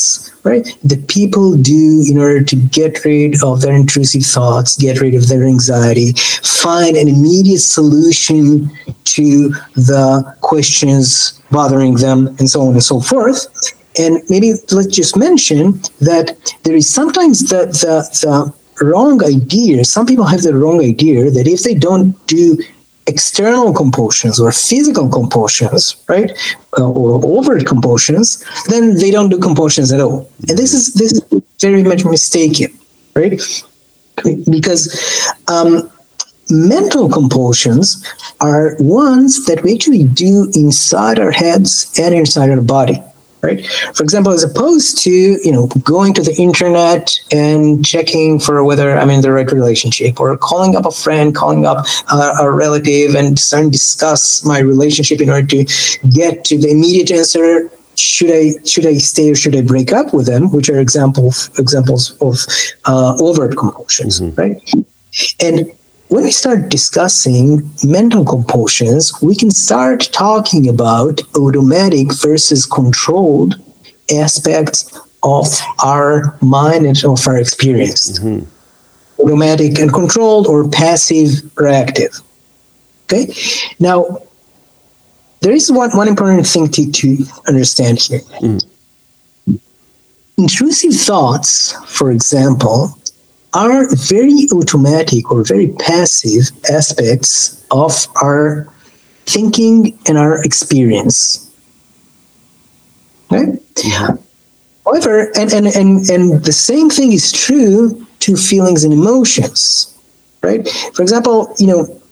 Speaker 2: right, that people do in order to get rid of their intrusive thoughts, get rid of their anxiety, find an immediate solution to the questions bothering them, and so on and so forth. And maybe let's just mention that there is sometimes the, the, the wrong idea. Some people have the wrong idea that if they don't do external compulsions or physical compulsions, right, uh, or overt compulsions, then they don't do compulsions at all. And this is this is very much mistaken, right? Because um, mental compulsions are ones that we actually do inside our heads and inside our body. Right. For example, as opposed to, you know, going to the internet and checking for whether I'm in the right relationship, or calling up a friend, calling up a, a relative and starting to discuss my relationship in order to get to the immediate answer. Should I should I stay or should I break up with them? Which are examples examples of uh, overt compulsions, mm-hmm. right? And when we start discussing mental compulsions, we can start talking about automatic versus controlled aspects of our mind and of our experience. Mm-hmm. Automatic and controlled, or passive reactive. Okay? Now, there is one, one important thing to, to understand here. Mm. Intrusive thoughts, for example, are very automatic or very passive aspects of our thinking and our experience. Right? Yeah. However, and, and, and, and the same thing is true to feelings and emotions, right? For example, you know,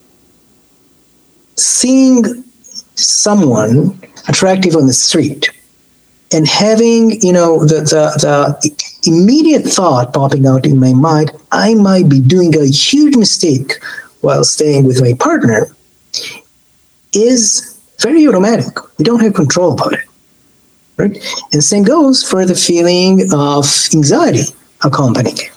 Speaker 2: seeing someone attractive on the street and having, you know, the, the, the immediate thought popping out in my mind, I might be doing a huge mistake while staying with my partner, is very automatic. We don't have control about it, right? And the same goes for the feeling of anxiety accompanying it.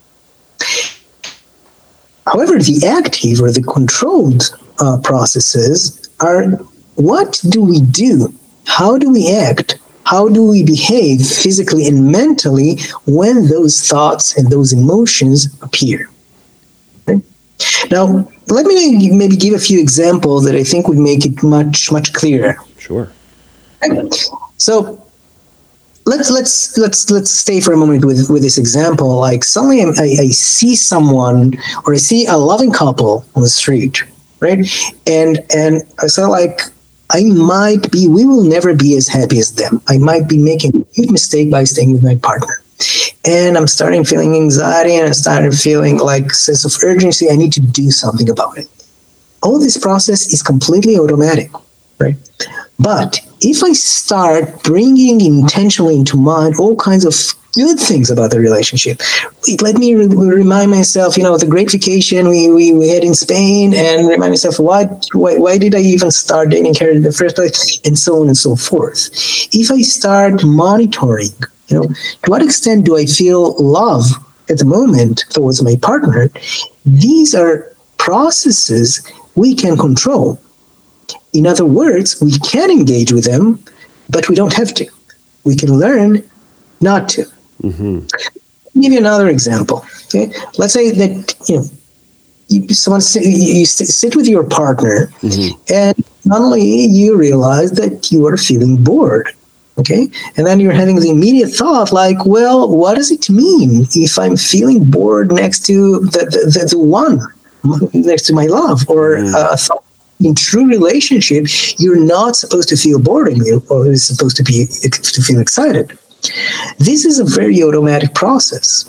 Speaker 2: However, the active or the controlled uh, processes are, what do we do? How do we act? How do we behave physically and mentally when those thoughts and those emotions appear? Okay? Now, let me maybe give a few examples that I think would make it much, much clearer.
Speaker 1: Sure.
Speaker 2: Okay. So let's let's let's let's stay for a moment with, with this example. Like suddenly I, I see someone, or I see a loving couple on the street, right? And and I say like, I might be, we will never be as happy as them. I might be making a huge mistake by staying with my partner. And I'm starting feeling anxiety, and I started feeling like sense of urgency. I need to do something about it. All this process is completely automatic, right? But if I start bringing intentionally into mind all kinds of good things about the relationship, let me re- remind myself, you know, the great vacation we, we, we had in Spain, and remind myself, why, why why did I even start dating her in the first place, and so on and so forth. If I start monitoring, you know, to what extent do I feel love at the moment towards my partner, these are processes we can control. In other words, we can engage with them, but we don't have to. We can learn not to. Mm-hmm. I'll give you another example. Okay, let's say that you know you someone sit, you sit with your partner, mm-hmm. and suddenly you realize that you are feeling bored. Okay, and then you're having the immediate thought like, well, what does it mean if I'm feeling bored next to the the, the, the one next to my love, or mm-hmm. uh, thought. In true relationship, you're not supposed to feel bored in you, or you're supposed to be to feel excited. This is a very automatic process.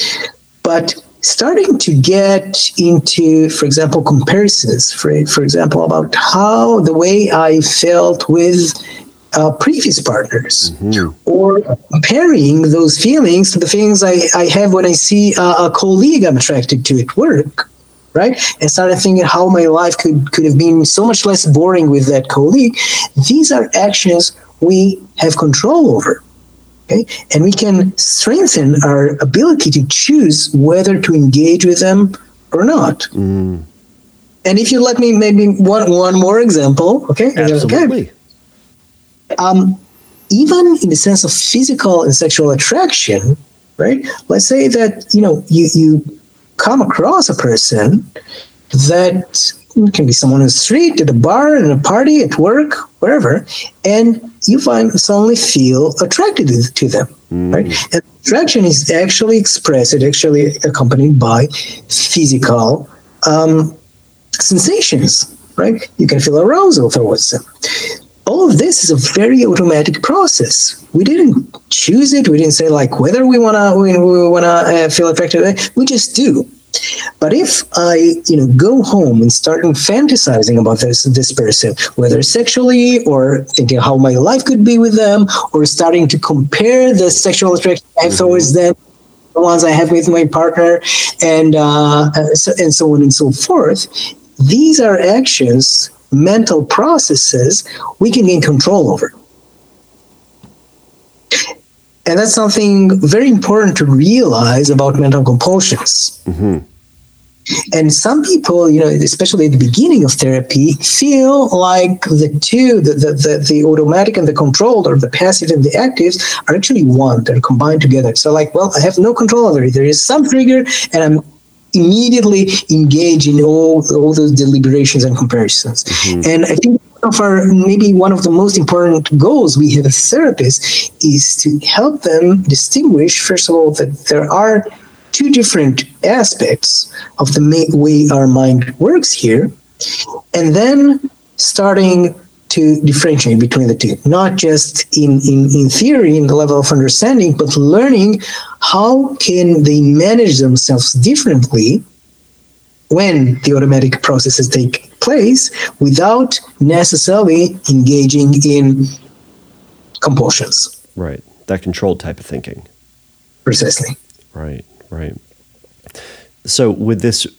Speaker 2: But starting to get into, for example, comparisons, for, for example, about how the way I felt with uh, previous partners, mm-hmm. or comparing those feelings to the feelings I, I have when I see a, a colleague I'm attracted to at work. Right? And started thinking how my life could, could have been so much less boring with that colleague. These are actions we have control over. Okay? And we can strengthen our ability to choose whether to engage with them or not. Mm. And if you let me maybe one one more example, okay?
Speaker 1: Absolutely.
Speaker 2: Okay. Um, even in the sense of physical and sexual attraction, right? Let's say that, you know, you, you come across a person that can be someone on the street, at a bar, in a party, at work, wherever, and you find suddenly feel attracted to them, mm. right? And attraction is actually expressed, it's actually accompanied by physical um, sensations, right? You can feel arousal towards them. All of this is a very automatic process. We didn't choose it. We didn't say like whether we wanna we, we wanna uh, feel attracted. We just do. But if I, you know, go home and start fantasizing about this this person, whether sexually or thinking how my life could be with them, or starting to compare the sexual attraction I have mm-hmm. towards them, the ones I have with my partner, and uh, so, and so on and so forth, these are actions, mental processes we can gain control over. And that's something very important to realize about mental compulsions. Mm-hmm. And some people, you know, especially at the beginning of therapy, feel like the two, the, the, the, the automatic and the controlled, or the passive and the actives, are actually one. They're combined together. So like, well, I have no control over it. There is some trigger, and I'm immediately engaged in all, all those deliberations and comparisons. Mm-hmm. And I think of our, maybe one of the most important goals we have as therapists is to help them distinguish, first of all, that there are two different aspects of the ma- way our mind works here, and then starting to differentiate between the two, not just in, in, in theory, in the level of understanding, but learning how can they manage themselves differently when the automatic processes take place without necessarily engaging in compulsions.
Speaker 1: Right. That controlled type of thinking.
Speaker 2: Precisely.
Speaker 1: Right, right. So with this,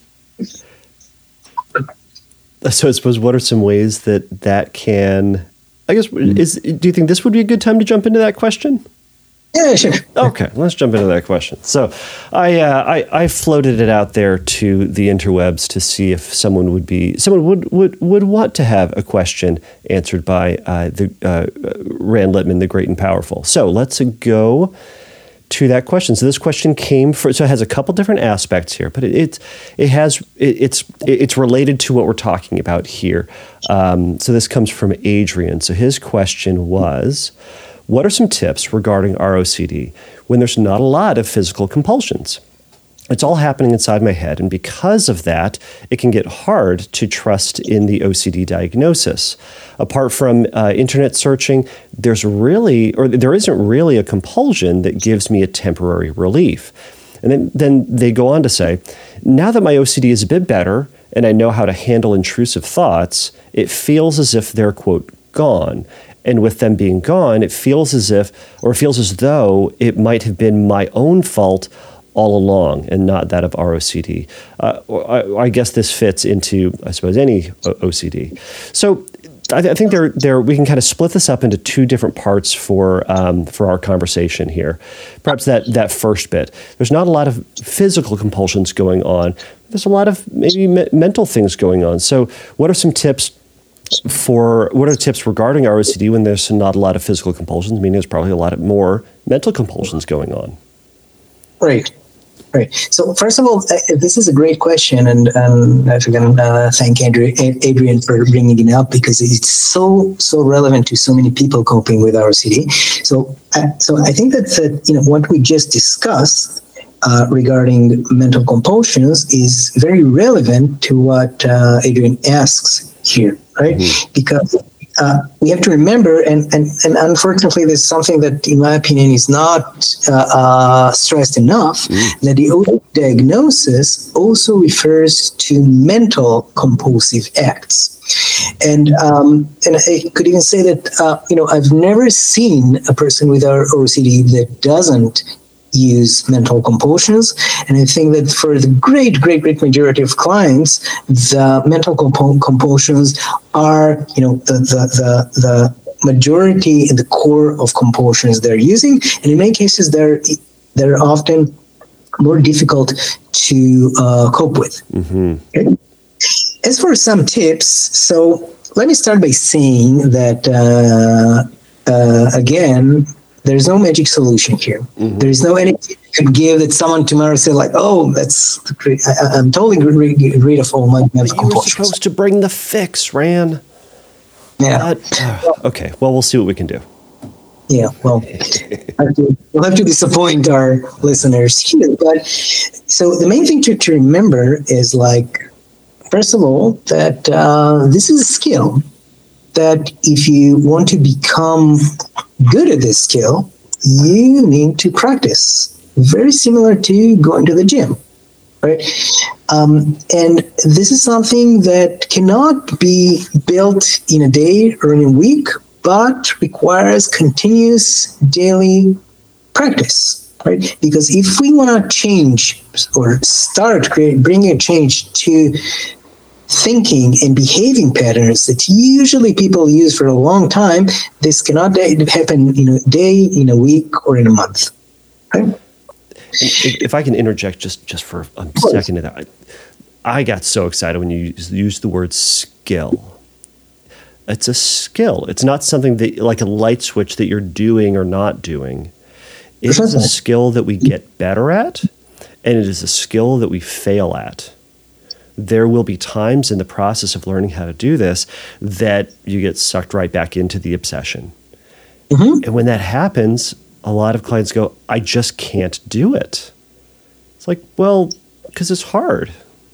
Speaker 1: so I suppose, what are some ways that that can, I guess, is, do you think this would be a good time to jump into that question?
Speaker 2: Yeah, sure.
Speaker 1: Okay, let's jump into that question. So I, uh, I I floated it out there to the interwebs to see if someone would be someone would would, would want to have a question answered by uh, the uh, Rand Littman, the Great and Powerful. So let's go to that question. So this question came for, so it has a couple different aspects here, but it it, it has it, it's it's related to what we're talking about here. Um, so this comes from Adrian. So his question was, what are some tips regarding R O C D when there's not a lot of physical compulsions? It's all happening inside my head, and because of that, it can get hard to trust in the O C D diagnosis. Apart from uh, internet searching, there's really, or there isn't really a compulsion that gives me a temporary relief. And then, then they go on to say, now that my O C D is a bit better and I know how to handle intrusive thoughts, it feels as if they're, quote, gone. And with them being gone, it feels as if, or it feels as though it might have been my own fault all along and not that of R O C D. Uh, I, I guess this fits into, I suppose, any O C D. So I, th- I think there, there we can kind of split this up into two different parts for um, for our conversation here. Perhaps that, that first bit. There's not a lot of physical compulsions going on. There's a lot of maybe me- mental things going on. So what are some tips for, what are tips regarding R O C D when there's not a lot of physical compulsions? I mean, there's probably a lot of more mental compulsions going on.
Speaker 2: Right. Right. So first of all, uh, this is a great question, and um, I can uh, thank Andrew, Adrian for bringing it up, because it's so so relevant to so many people coping with R O C D. So, uh, so I think that, that you know what we just discussed uh, regarding mental compulsions is very relevant to what uh, Adrian asks here, right? Mm-hmm. Because Uh, we have to remember, and, and, and unfortunately, there's something that, in my opinion, is not uh, uh, stressed enough, mm. that the O C D diagnosis also refers to mental compulsive acts. And um, and I could even say that, uh, you know, I've never seen a person with O C D that doesn't use mental compulsions. And I think that for the great, great, great majority of clients, the mental comp- compulsions are, you know, the, the, the, the majority and the core of compulsions they're using. And in many cases, they're, they're often more difficult to uh, cope with. Mm-hmm. Okay? As for some tips, so let me start by saying that uh, uh, again, there's no magic solution here. Mm-hmm. There is no anything you could give that someone tomorrow say like, "Oh, that's great. I, I'm totally rid of all my mental compulsions."
Speaker 1: You were supposed to bring the fix, Ran.
Speaker 2: Yeah.
Speaker 1: But, uh, okay. Well, we'll see what we can do.
Speaker 2: Yeah. Well, we'll have to disappoint our listeners here. But so the main thing to, to remember is like, first of all, that uh, this is a skill that if you want to become good at this skill, you need to practice. Very similar to going to the gym, right? Um, and this is something that cannot be built in a day or in a week, but requires continuous daily practice, right? Because if we want to change or start create, bringing a change to thinking and behaving patterns that usually people use for a long time, this cannot happen in a day, in a week, or in a month. Right?
Speaker 1: If I can interject just, just for a second to that, I got so excited when you used the word skill. It's a skill. It's not something that like a light switch that you're doing or not doing. It is a skill that we get better at, and it is a skill that we fail at. There will be times in the process of learning how to do this that you get sucked right back into the obsession. Mm-hmm. And when that happens, a lot of clients go, I just can't do it. It's like, well, because it's hard.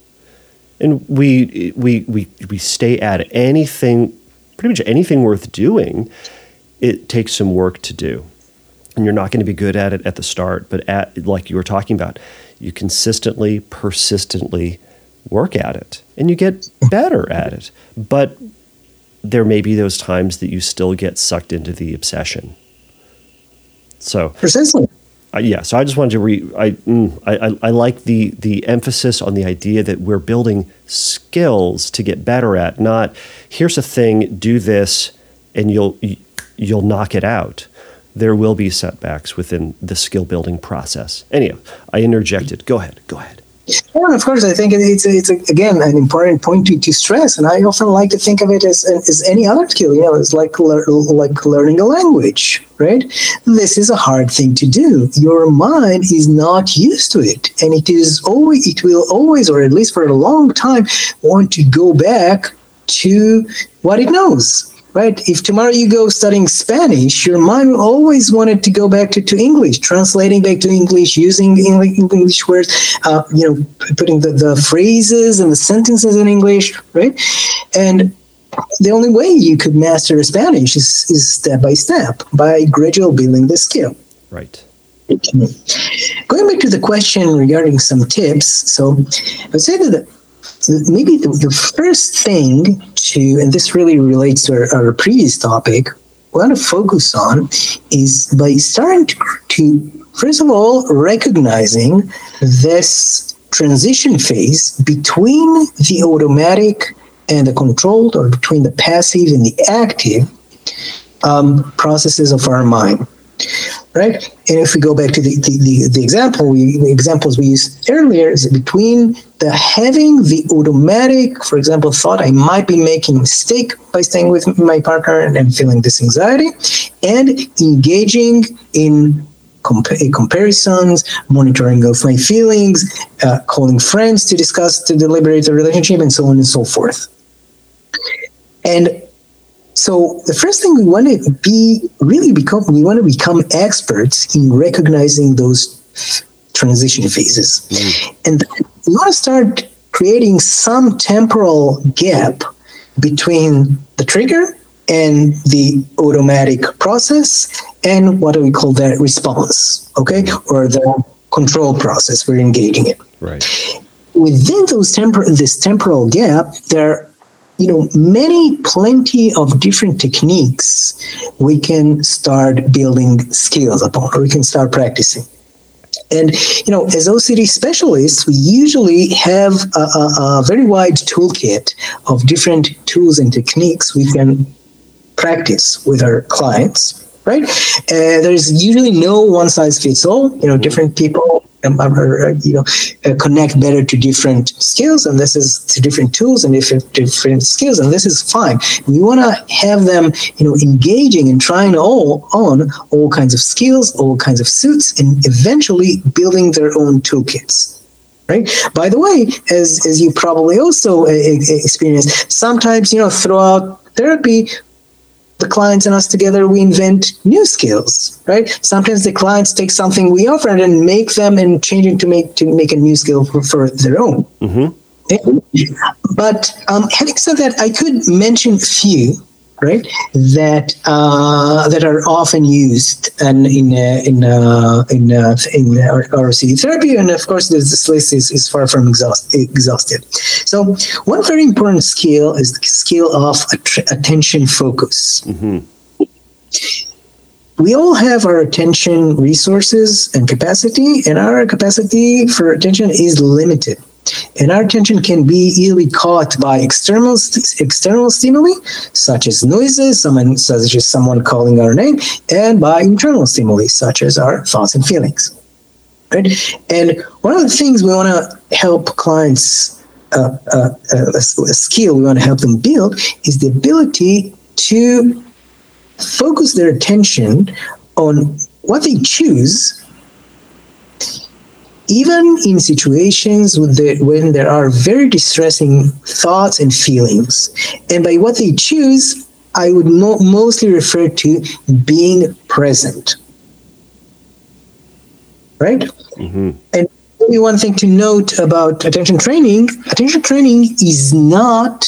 Speaker 1: And we, we, we, we stay at anything, pretty much anything worth doing, it takes some work to do. And you're not going to be good at it at the start, but at, like you were talking about, you consistently, persistently work at it and you get better at it. But there may be those times that you still get sucked into the obsession. So
Speaker 2: precisely.
Speaker 1: Uh, yeah. So I just wanted to re I, mm, I, I like the, the emphasis on the idea that we're building skills to get better at, not here's a thing, do this and you'll, you'll knock it out. There will be setbacks within the skill building process. Anyhow, I interjected. Go ahead. Go ahead.
Speaker 2: Yeah, of course. I think it's it's again an important point to, to stress, and I often like to think of it as as any other skill. You know, it's like like learning a language, right? This is a hard thing to do. Your mind is not used to it, and it is always it will always, or at least for a long time, want to go back to what it knows. Right? If tomorrow you go studying Spanish, your mind will always want to go back to, to English, translating back to English, using English words, uh, you know, putting the, the phrases and the sentences in English, right? And the only way you could master Spanish is, is step by step, by gradual building the skill.
Speaker 1: Right.
Speaker 2: Going back to the question regarding some tips, so I would say that the maybe the, the first thing to, and this really relates to our, our previous topic, we want to focus on is by starting to, to, first of all, recognizing this transition phase between the automatic and the controlled, or between the passive and the active um, processes of our mind. Right, and if we go back to the the, the, the example, we, the examples we used earlier, is between the having the automatic, for example, thought I might be making a mistake by staying with my partner and, and feeling this anxiety, and engaging in compa- comparisons, monitoring of my feelings, uh, calling friends to discuss, to deliberate the relationship, and so on and so forth. And so the first thing we want to be really become, we want to become experts in recognizing those transition phases. Mm. And we want to start creating some temporal gap between the trigger and the automatic process and what do we call that response, okay? Or the control process we're engaging in.
Speaker 1: Right.
Speaker 2: Within those tempor- this temporal gap, there are you know, many, plenty of different techniques we can start building skills upon, or we can start practicing. And, you know, as O C D specialists, we usually have a, a, a very wide toolkit of different tools and techniques we can practice with our clients, right? Uh, there's usually no one size fits all. You know, different people um, or, you know, uh, connect better to different skills, and this is to different tools and different different skills, and this is fine. We want to have them, you know, engaging and trying all on all kinds of skills, all kinds of suits, and eventually building their own toolkits. Right. By the way, as as you probably also uh, experience, sometimes, you know, throughout therapy, the clients and us together, we invent new skills, right? Sometimes the clients take something we offer and make them and change it to make to make a new skill for, for their own. Mm-hmm. But um, having said that, I could mention a few, right, that uh, that are often used and in uh, in uh, in uh, in R O C D therapy, and of course, this, this list is, is far from exhaust, exhausted. So, one very important skill is the skill of att- attention focus. Mm-hmm. We all have our attention resources and capacity, and our capacity for attention is limited. And our attention can be easily caught by external st- external stimuli, such as noises, someone, such as someone calling our name, and by internal stimuli, such as our thoughts and feelings. Right? And one of the things we want to help clients, uh, uh, uh, a, a skill we want to help them build, is the ability to focus their attention on what they choose, even in situations with the, when there are very distressing thoughts and feelings. And by what they choose, I would mo- mostly refer to being present. Right? Mm-hmm. And only one thing to note about attention training, attention training is not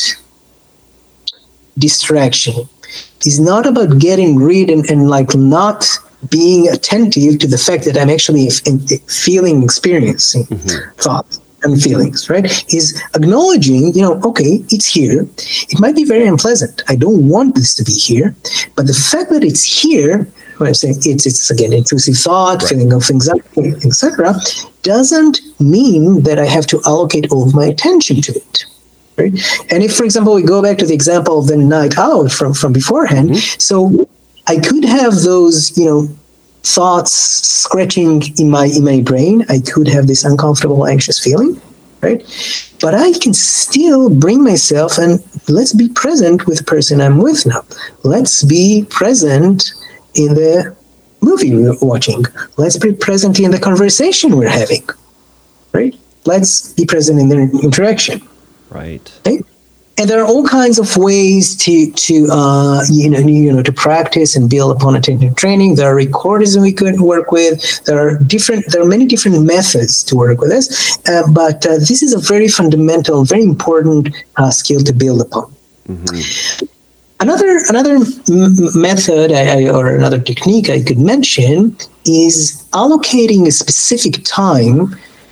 Speaker 2: distraction. It's not about getting rid and, and like not being attentive to the fact that I'm actually feeling, experiencing mm-hmm. thoughts and feelings, right? Is acknowledging, you know, okay, it's here. It might be very unpleasant. I don't want this to be here. But the fact that it's here, when I'm saying it's, it's again, intrusive thought, right. feeling of anxiety, et cetera, doesn't mean that I have to allocate all of my attention to it. Right? And if, for example, we go back to the example of the night out from, from beforehand, mm-hmm. so I could have those, you know, thoughts scratching in my in my brain. I could have this uncomfortable, anxious feeling, right? But I can still bring myself and let's be present with the person I'm with now. Let's be present in the movie we're watching. Let's be present in the conversation we're having, right? Let's be present in the interaction.
Speaker 1: Right.
Speaker 2: Okay? And there are all kinds of ways to to uh, you know you know to practice and build upon attention training. There are recorders that we could work with. There are different. There are many different methods to work with this. Uh, but uh, this is a very fundamental, very important uh, skill to build upon. Mm-hmm. Another another m- method I, I, or another technique I could mention is allocating a specific time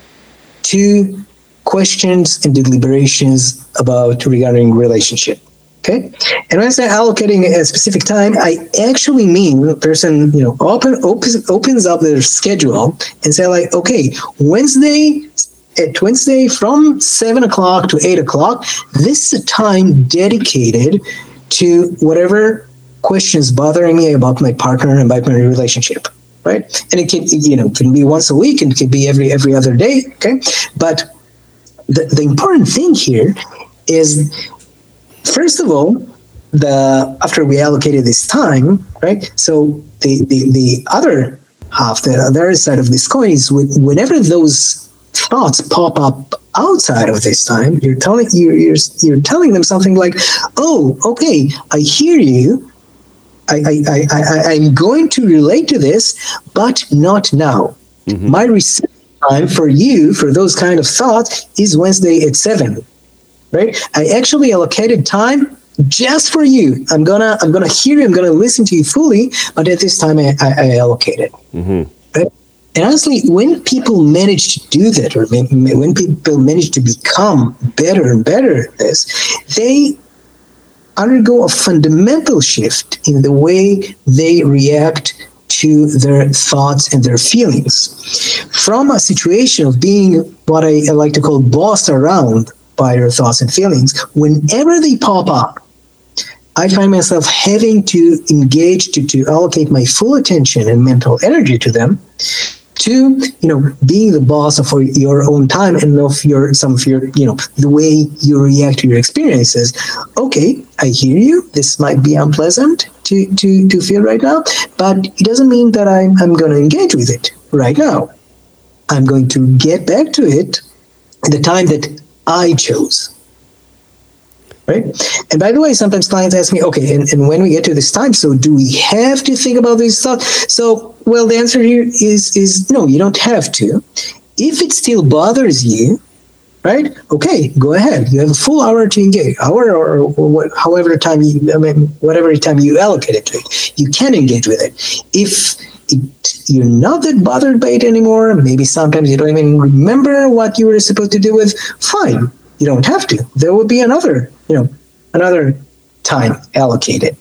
Speaker 2: to questions and deliberations about regarding relationship. Okay, and when I say allocating a specific time, I actually mean the person, you know, open opens opens up their schedule and say like, okay, Wednesday at Wednesday from seven o'clock to eight o'clock, this is a time dedicated to whatever questions bothering me about my partner and about my relationship. Right, and it can, you know, can be once a week and it can be every every other day. Okay, but The, the important thing here is, first of all, the after we allocated this time, right? So the, the, the other half, the other side of this coin is whenever those thoughts pop up outside of this time, you're telling you're you're, you're telling them something like, "Oh, okay, I hear you. I I I, I I'm going to relate to this, but not now. Mm-hmm. My reception time for you for those kind of thoughts is Wednesday at seven, right? I actually allocated time just for you. I'm gonna I'm gonna hear you. I'm gonna listen to you fully, but at this time I, I, I allocated. Mm-hmm. Right? And honestly, when people manage to do that, or when people manage to become better and better at this, they undergo a fundamental shift in the way they react to their thoughts and their feelings. From a situation of being what I like to call bossed around by your thoughts and feelings, whenever they pop up, I find myself having to engage, to, to allocate my full attention and mental energy to them, to, you know, being the boss of your own time and of your, some of your, you know, the way you react to your experiences. Okay, I hear you. This might be unpleasant to, to, to feel right now, but it doesn't mean that I'm, I'm going to engage with it right now. I'm going to get back to it at the time that I chose. Right. And by the way, sometimes clients ask me, okay, and, and when we get to this time, so do we have to think about these thoughts? So, well, the answer here is, is no, you don't have to. If it still bothers you, right? Okay, go ahead. You have a full hour to engage, hour or, or what, however time you, I mean, whatever time you allocate it to it, you can engage with it. If it, you're not that bothered by it anymore, maybe sometimes you don't even remember what you were supposed to do with, fine. You don't have to. There will be another, you know, another time allocated.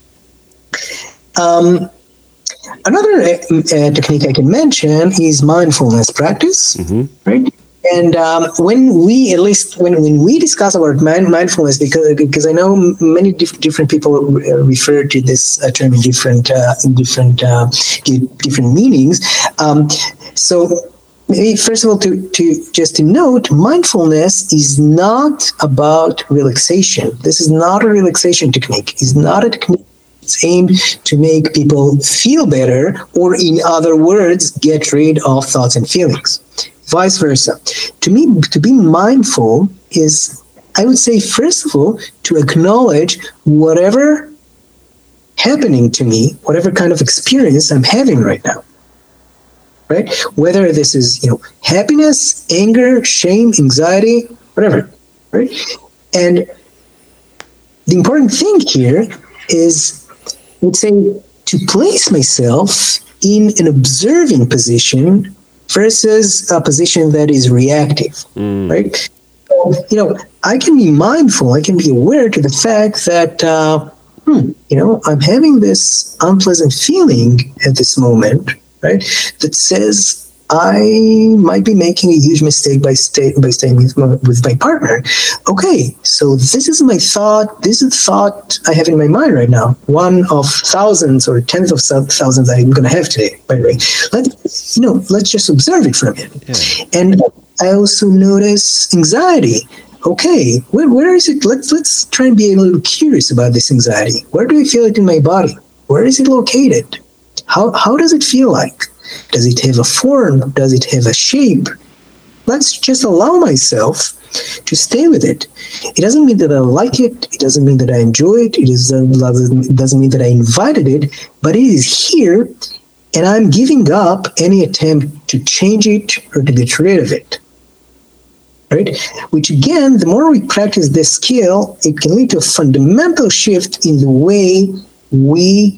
Speaker 2: Um, another uh, uh, technique I can mention is mindfulness practice, mm-hmm. right? And um, when we, at least when, when we discuss about mind, mindfulness, because because I know many diff- different people refer to this uh, term in different uh, in different uh, different meanings. Um, so. Maybe first of all, to, to just to note, mindfulness is not about relaxation. This is not a relaxation technique. It's not a technique that's aimed to make people feel better, or in other words, get rid of thoughts and feelings. Vice versa. To me, to be mindful is, I would say, first of all, to acknowledge whatever happening to me, whatever kind of experience I'm having right now. Right? Whether this is, you know, happiness, anger, shame, anxiety, whatever, right? And the important thing here is, I would say, to place myself in an observing position versus a position that is reactive, mm. right? So, you know, I can be mindful, I can be aware to the fact that, uh, hmm, you know, I'm having this unpleasant feeling at this moment, right? That says I might be making a huge mistake by stay, by staying with my, with my partner. Okay, so this is my thought. This is the thought I have in my mind right now. One of thousands or tens of thousands I'm going to have today. By the way, let's you know, let's just observe it for a minute. Yeah. And I also notice anxiety. Okay, where, where is it? Let's let's try and be a little curious about this anxiety. Where do I feel it in my body? Where is it located? How how does it feel like? Does it have a form? Does it have a shape? Let's just allow myself to stay with it. It doesn't mean that I like it. It doesn't mean that I enjoy it. It doesn't, it doesn't mean that I invited it, but it is here, and I'm giving up any attempt to change it or to get rid of it. Right? Which again, the more we practice this skill, it can lead to a fundamental shift in the way we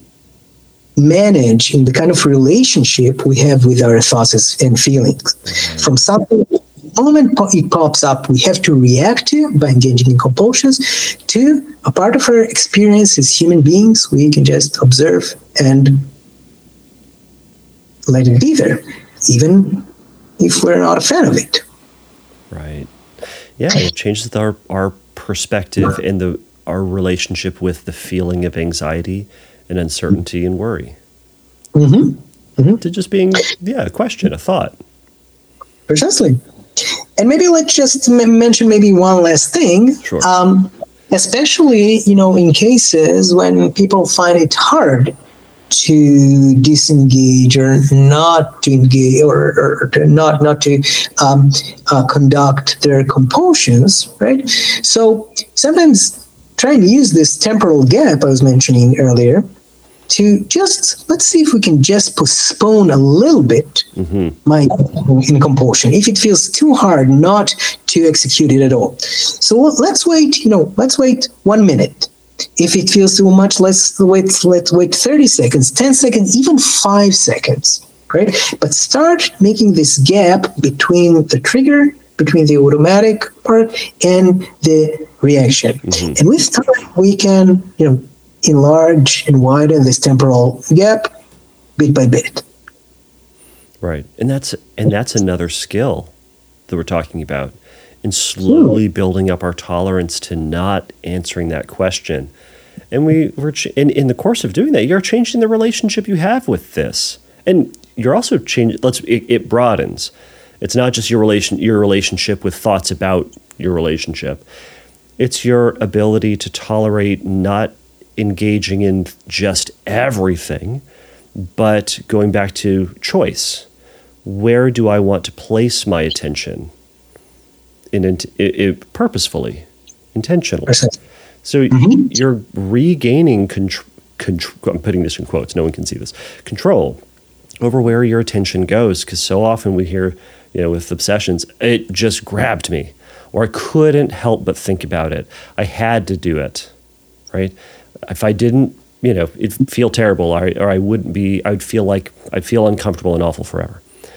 Speaker 2: manage in the kind of relationship we have with our thoughts and feelings. From something, the moment it pops up, we have to react to by engaging in compulsions, to a part of our experience as human beings, we can just observe and let it be there, even if we're not a fan of it.
Speaker 1: Right. Yeah, it changes our, our perspective and the our relationship with the feeling of anxiety and uncertainty and worry. Mm-hmm. Mm-hmm. To just being, yeah, a question, a thought.
Speaker 2: Precisely. And maybe let's just m- mention maybe one last thing.
Speaker 1: Sure. Um,
Speaker 2: especially, you know, in cases when people find it hard to disengage or not to engage or, or to not not to um, uh, conduct their compulsions, right? So sometimes try and use this temporal gap I was mentioning earlier to just, let's see if we can just postpone a little bit mm-hmm. my in compulsion, if it feels too hard not to execute it at all. So let's wait, you know, let's wait one minute. If it feels too much, let's wait, let's wait thirty seconds, ten seconds, even five seconds, right? But start making this gap between the trigger, between the automatic part and the reaction. Mm-hmm. And with time, we can, you know, enlarge and widen this temporal gap bit by bit.
Speaker 1: Right. And that's and that's another skill that we're talking about, in slowly building up our tolerance to not answering that question. And we were ch- in, in the course of doing that, you're changing the relationship you have with this. And you're also changing, let's, it, it broadens. It's not just your relation, your relationship with thoughts about your relationship. It's your ability to tolerate not engaging in just everything, but going back to choice. Where do I want to place my attention? In, in, in purposefully, intentionally. So mm-hmm. you're regaining control. Contr- I'm putting this in quotes. No one can see this. Control over where your attention goes, because so often we hear, you know, with obsessions, it just grabbed me, or I couldn't help but think about it. I had to do it, right? If I didn't, you know, it'd feel terrible, or, or I wouldn't be. I'd feel like I'd feel uncomfortable and awful forever.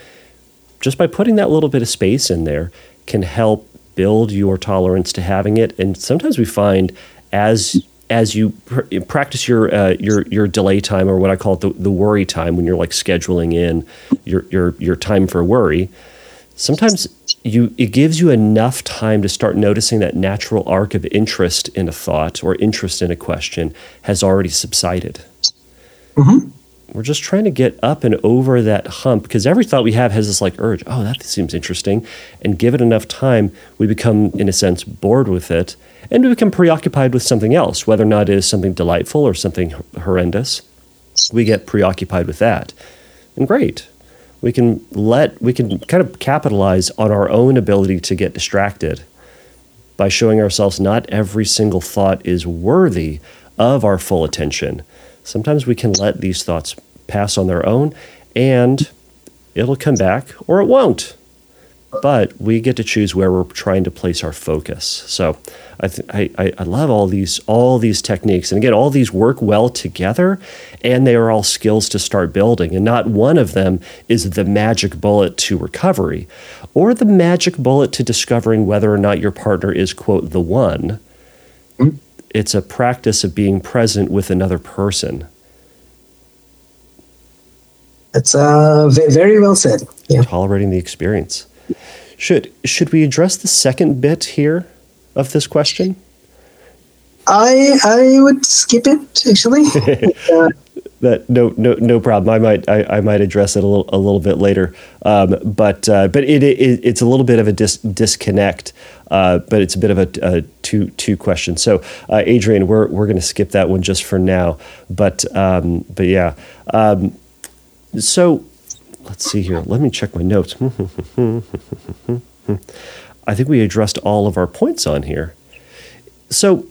Speaker 1: Just by putting that little bit of space in there can help build your tolerance to having it. And sometimes we find as as you pr- practice your uh, your your delay time, or what I call it, the, the worry time, when you're like scheduling in your your your time for worry, sometimes you it gives you enough time to start noticing that natural arc of interest in a thought or interest in a question has already subsided. Mm-hmm. We're just trying to get up and over that hump, because every thought we have has this like urge, oh, that seems interesting. And give it enough time, we become, in a sense, bored with it, and we become preoccupied with something else, whether or not it is something delightful or something horrendous. We get preoccupied with that. And great. We can let, we can kind of capitalize on our own ability to get distracted by showing ourselves not every single thought is worthy of our full attention. Sometimes we can let these thoughts pass on their own, and it'll come back or it won't. But we get to choose where we're trying to place our focus. So I, th- I I love all these all these techniques, and again, all these work well together, and they are all skills to start building. And not one of them is the magic bullet to recovery, or the magic bullet to discovering whether or not your partner is, quote, the one. Mm-hmm. It's a practice of being present with another person.
Speaker 2: That's uh, very well said. Yeah.
Speaker 1: Tolerating the experience. Should should we address the second bit here of this question?
Speaker 2: I I would skip it, actually. uh,
Speaker 1: that no no no problem. I might I, I might address it a little a little bit later. Um, but uh, but it, it it's a little bit of a dis- disconnect. Uh, but it's a bit of a, a two two question. So uh, Adrian, we're we're going to skip that one just for now. But um, but yeah. Um, so let's see here. Let me check my notes. I think we addressed all of our points on here. So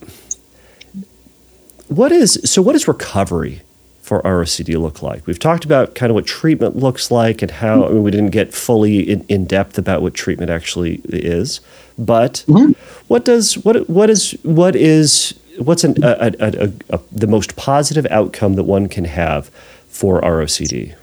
Speaker 1: what is so what is recovery for R O C D look like? We've talked about kind of what treatment looks like, and how, I mean, we didn't get fully in, in depth about what treatment actually is. But mm-hmm. what does what what is what is what's an, a, a, a, a, the most positive outcome that one can have for R O C D?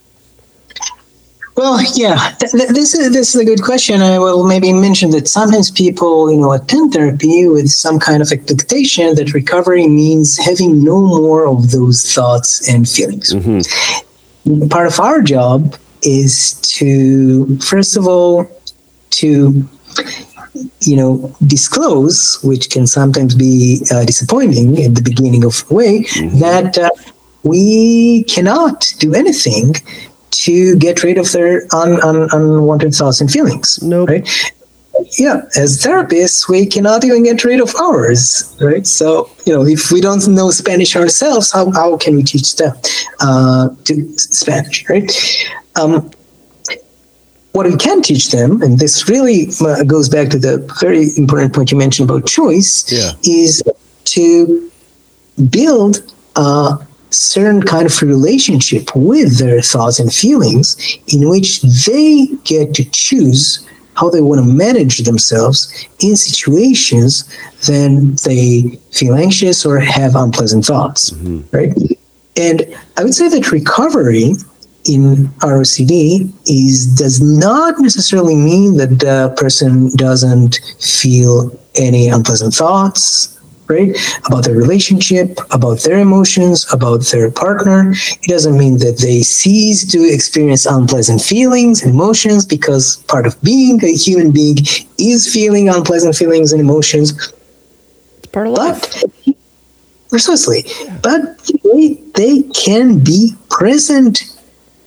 Speaker 2: Well, yeah, th- th- this is this is a good question. I will maybe mention that sometimes people, you know, attend therapy with some kind of expectation that recovery means having no more of those thoughts and feelings. Mm-hmm. Part of our job is to, first of all, to, you know, disclose, which can sometimes be uh, disappointing at the beginning of the way, mm-hmm. that uh, we cannot do anything to get rid of their un, un, unwanted thoughts and feelings.
Speaker 1: Nope.
Speaker 2: Right? Yeah, as therapists, we cannot even get rid of ours, right? So, you know, if we don't know Spanish ourselves, how, how can we teach them uh, to Spanish, right? Um, what we can teach them, and this really uh, goes back to the very important point you mentioned about choice, yeah. is to build uh certain kind of relationship with their thoughts and feelings, in which they get to choose how they want to manage themselves in situations when they feel anxious or have unpleasant thoughts, mm-hmm. right? And I would say that recovery in R O C D is does not necessarily mean that the person doesn't feel any unpleasant thoughts, right? About their relationship, about their emotions, about their partner. It doesn't mean that they cease to experience unpleasant feelings and emotions, because part of being a human being is feeling unpleasant feelings and emotions.
Speaker 1: It's part of life.
Speaker 2: But, precisely. Yeah. But they, they can be present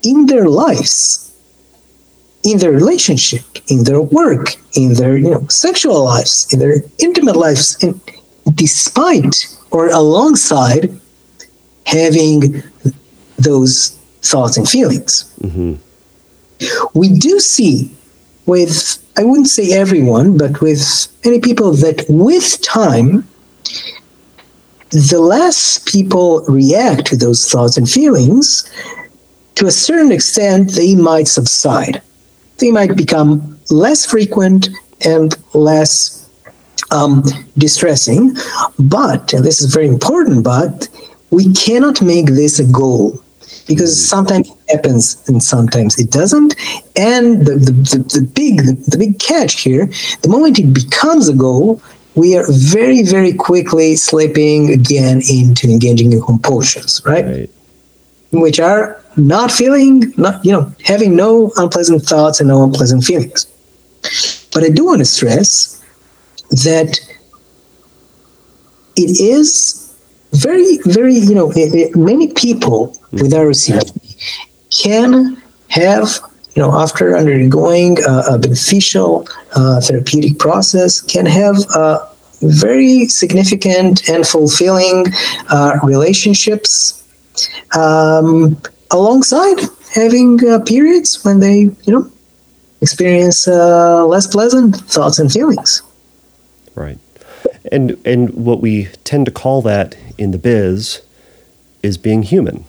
Speaker 2: in their lives, in their relationship, in their work, in their you know sexual lives, in their intimate lives, in, despite or alongside having those thoughts and feelings. Mm-hmm. We do see with, I wouldn't say everyone, but with many people, that with time, the less people react to those thoughts and feelings, to a certain extent, they might subside. They might become less frequent and less um, distressing. But, and this is very important, but we cannot make this a goal, because sometimes it happens and sometimes it doesn't. And the, the, the, the big the, the big catch here, the moment it becomes a goal, we are very, very quickly slipping again into engaging in compulsions, right? right? Which are not feeling, not you know, having no unpleasant thoughts and no unpleasant feelings. But I do want to stress that it is very, very, you know, it, it, many people with R O C D can have, you know, after undergoing a, a beneficial uh, therapeutic process, can have a very significant and fulfilling uh, relationships um, alongside having uh, periods when they, you know, experience uh, less pleasant thoughts and feelings.
Speaker 1: Right. And and what we tend to call that in the biz is being human.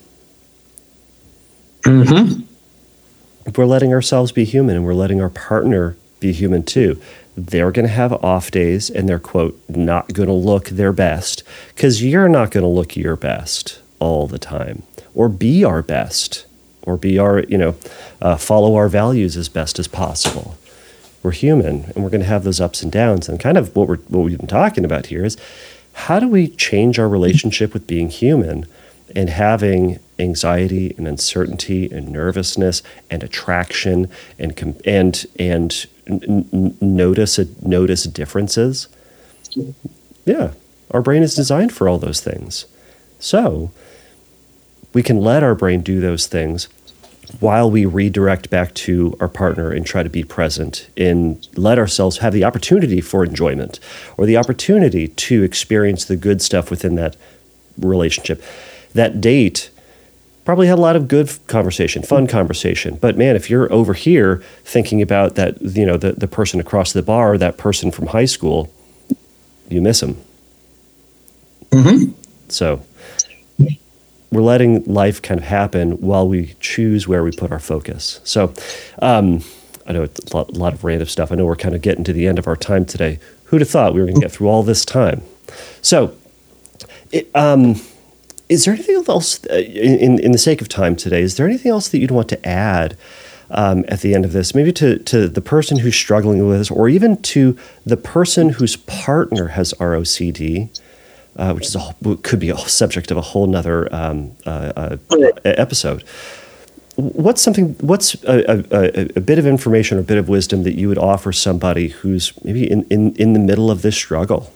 Speaker 2: Mm-hmm.
Speaker 1: We're letting ourselves be human, and we're letting our partner be human too. They're going to have off days, and they're, quote, not going to look their best, because you're not going to look your best all the time, or be our best, or be our, you know, uh, follow our values as best as possible. We're human, and we're going to have those ups and downs. And kind of what we're what we've been talking about here is, how do we change our relationship with being human and having anxiety and uncertainty and nervousness and attraction and and and n- n- notice notice differences? Yeah, our brain is designed for all those things. So we can let our brain do those things while we redirect back to our partner and try to be present and let ourselves have the opportunity for enjoyment, or the opportunity to experience the good stuff within that relationship. That date probably had a lot of good conversation, fun conversation. But man, if you're over here thinking about that, you know, the, the person across the bar, that person from high school, you miss them.
Speaker 2: Mm-hmm.
Speaker 1: So we're letting life kind of happen while we choose where we put our focus. So um, I know it's a lot, a lot of random stuff. I know we're kind of getting to the end of our time today. Who'd have thought we were going to get through all this time? So it, um, is there anything else, uh, in, in the sake of time today, is there anything else that you'd want to add um, at the end of this? Maybe to, to the person who's struggling with this, or even to the person whose partner has R O C D, Uh, which is a, could be a subject of a whole nother um, uh, uh, episode. What's something? What's a, a, a bit of information or a bit of wisdom that you would offer somebody who's maybe in, in, in the middle of this struggle?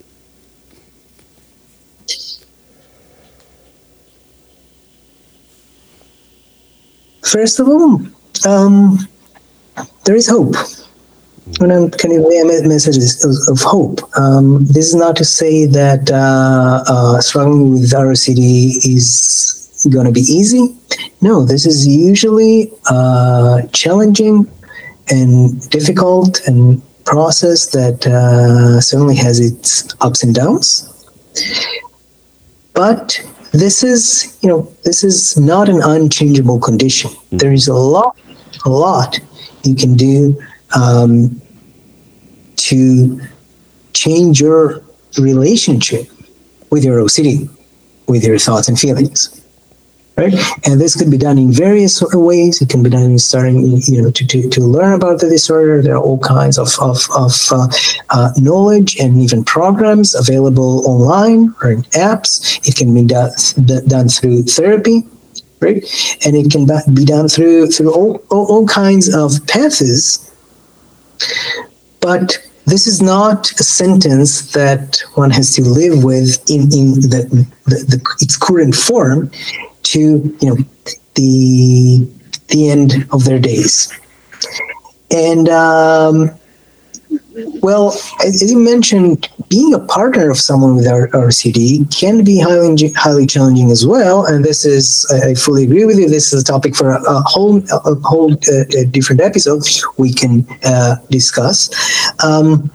Speaker 2: First of all, um, there is hope. When I'm kind of a message of, of hope. Um, this is not to say that uh, uh, struggling with R O C D is going to be easy. No, this is usually uh, challenging and difficult and process that uh, certainly has its ups and downs. But this is, you know, this is not an unchangeable condition. There is a lot, a lot you can do Um, to change your relationship with your O C D, with your thoughts and feelings, right? And this could be done in various ways. It can be done in starting, you know, to, to, to learn about the disorder. There are all kinds of, of, of uh, uh, knowledge and even programs available online or in apps. It can be done, done through therapy, right? And it can be done through, through all, all, all kinds of paths. But this is not a sentence that one has to live with in, in the, the, the its current form. To, you know, the the end of their days. And, um, well, as you mentioned, being a partner of someone with R C D can be highly, highly challenging as well. And this is, I fully agree with you, this is a topic for a, a whole, a whole uh, a different episode we can uh, discuss. Um,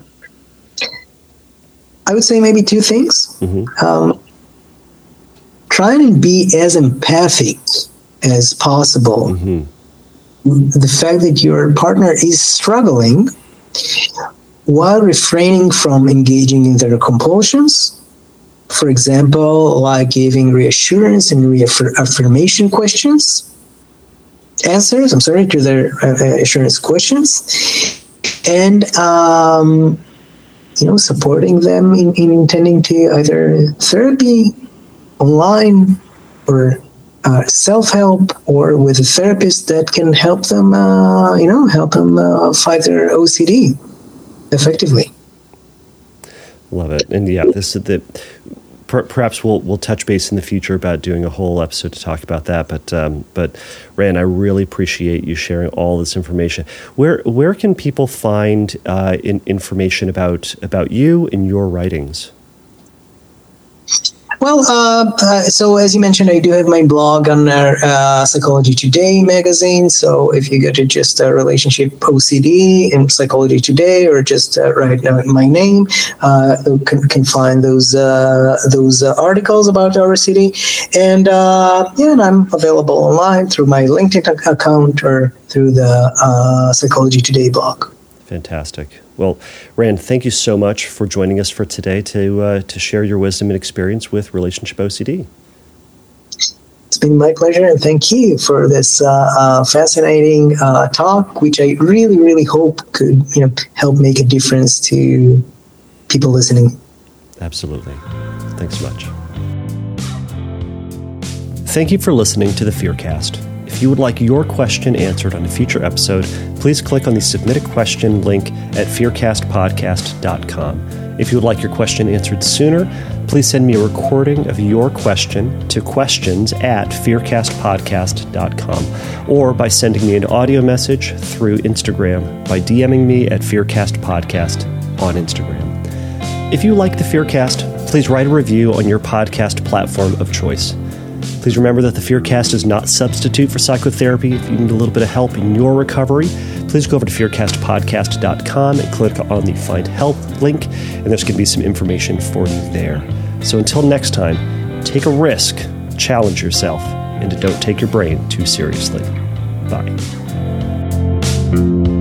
Speaker 2: I would say maybe two things. Mm-hmm. Um, try and be as empathic as possible. Mm-hmm. The fact that your partner is struggling while refraining from engaging in their compulsions. For example, like giving reassurance and reaffirmation questions, answers, I'm sorry, to their uh, assurance questions. And, um, you know, supporting them in, in intending to either therapy online or uh, self-help, or with a therapist that can help them, uh, you know, help them uh, fight their O C D effectively.
Speaker 1: Love it. And yeah, this is the, per, perhaps we'll we'll touch base in the future about doing a whole episode to talk about that. But um, but Rand, I really appreciate you sharing all this information. Where where can people find uh, in, information about about you and your writings?
Speaker 2: Well, uh, uh, so as you mentioned, I do have my blog on uh, uh, Psychology Today magazine. So if you go to just uh, relationship O C D in Psychology Today, or just uh, write uh, my name, uh, you can, can find those uh, those uh, articles about R C D. And uh, yeah, and I'm available online through my LinkedIn account or through the uh, Psychology Today blog.
Speaker 1: Fantastic. Well, Rand, thank you so much for joining us for today to uh, to share your wisdom and experience with relationship O C D.
Speaker 2: It's been my pleasure, and thank you for this uh, uh, fascinating uh, talk, which I really, really hope could, you know, help make a difference to people listening.
Speaker 1: Absolutely. Thanks so much. Thank you for listening to the Fearcast. If you would like your question answered on a future episode, please click on the Submit a Question link at fearcast podcast dot com. If you would like your question answered sooner, please send me a recording of your question to questions at fearcast podcast dot com, or by sending me an audio message through Instagram by DMing me at fearcastpodcast on Instagram. If you like the Fearcast, please write a review on your podcast platform of choice. Please remember that the Fearcast is not a substitute for psychotherapy. If you need a little bit of help in your recovery, please go over to fearcast podcast dot com and click on the Find Help link, and there's going to be some information for you there. So until next time, take a risk, challenge yourself, and don't take your brain too seriously. Bye.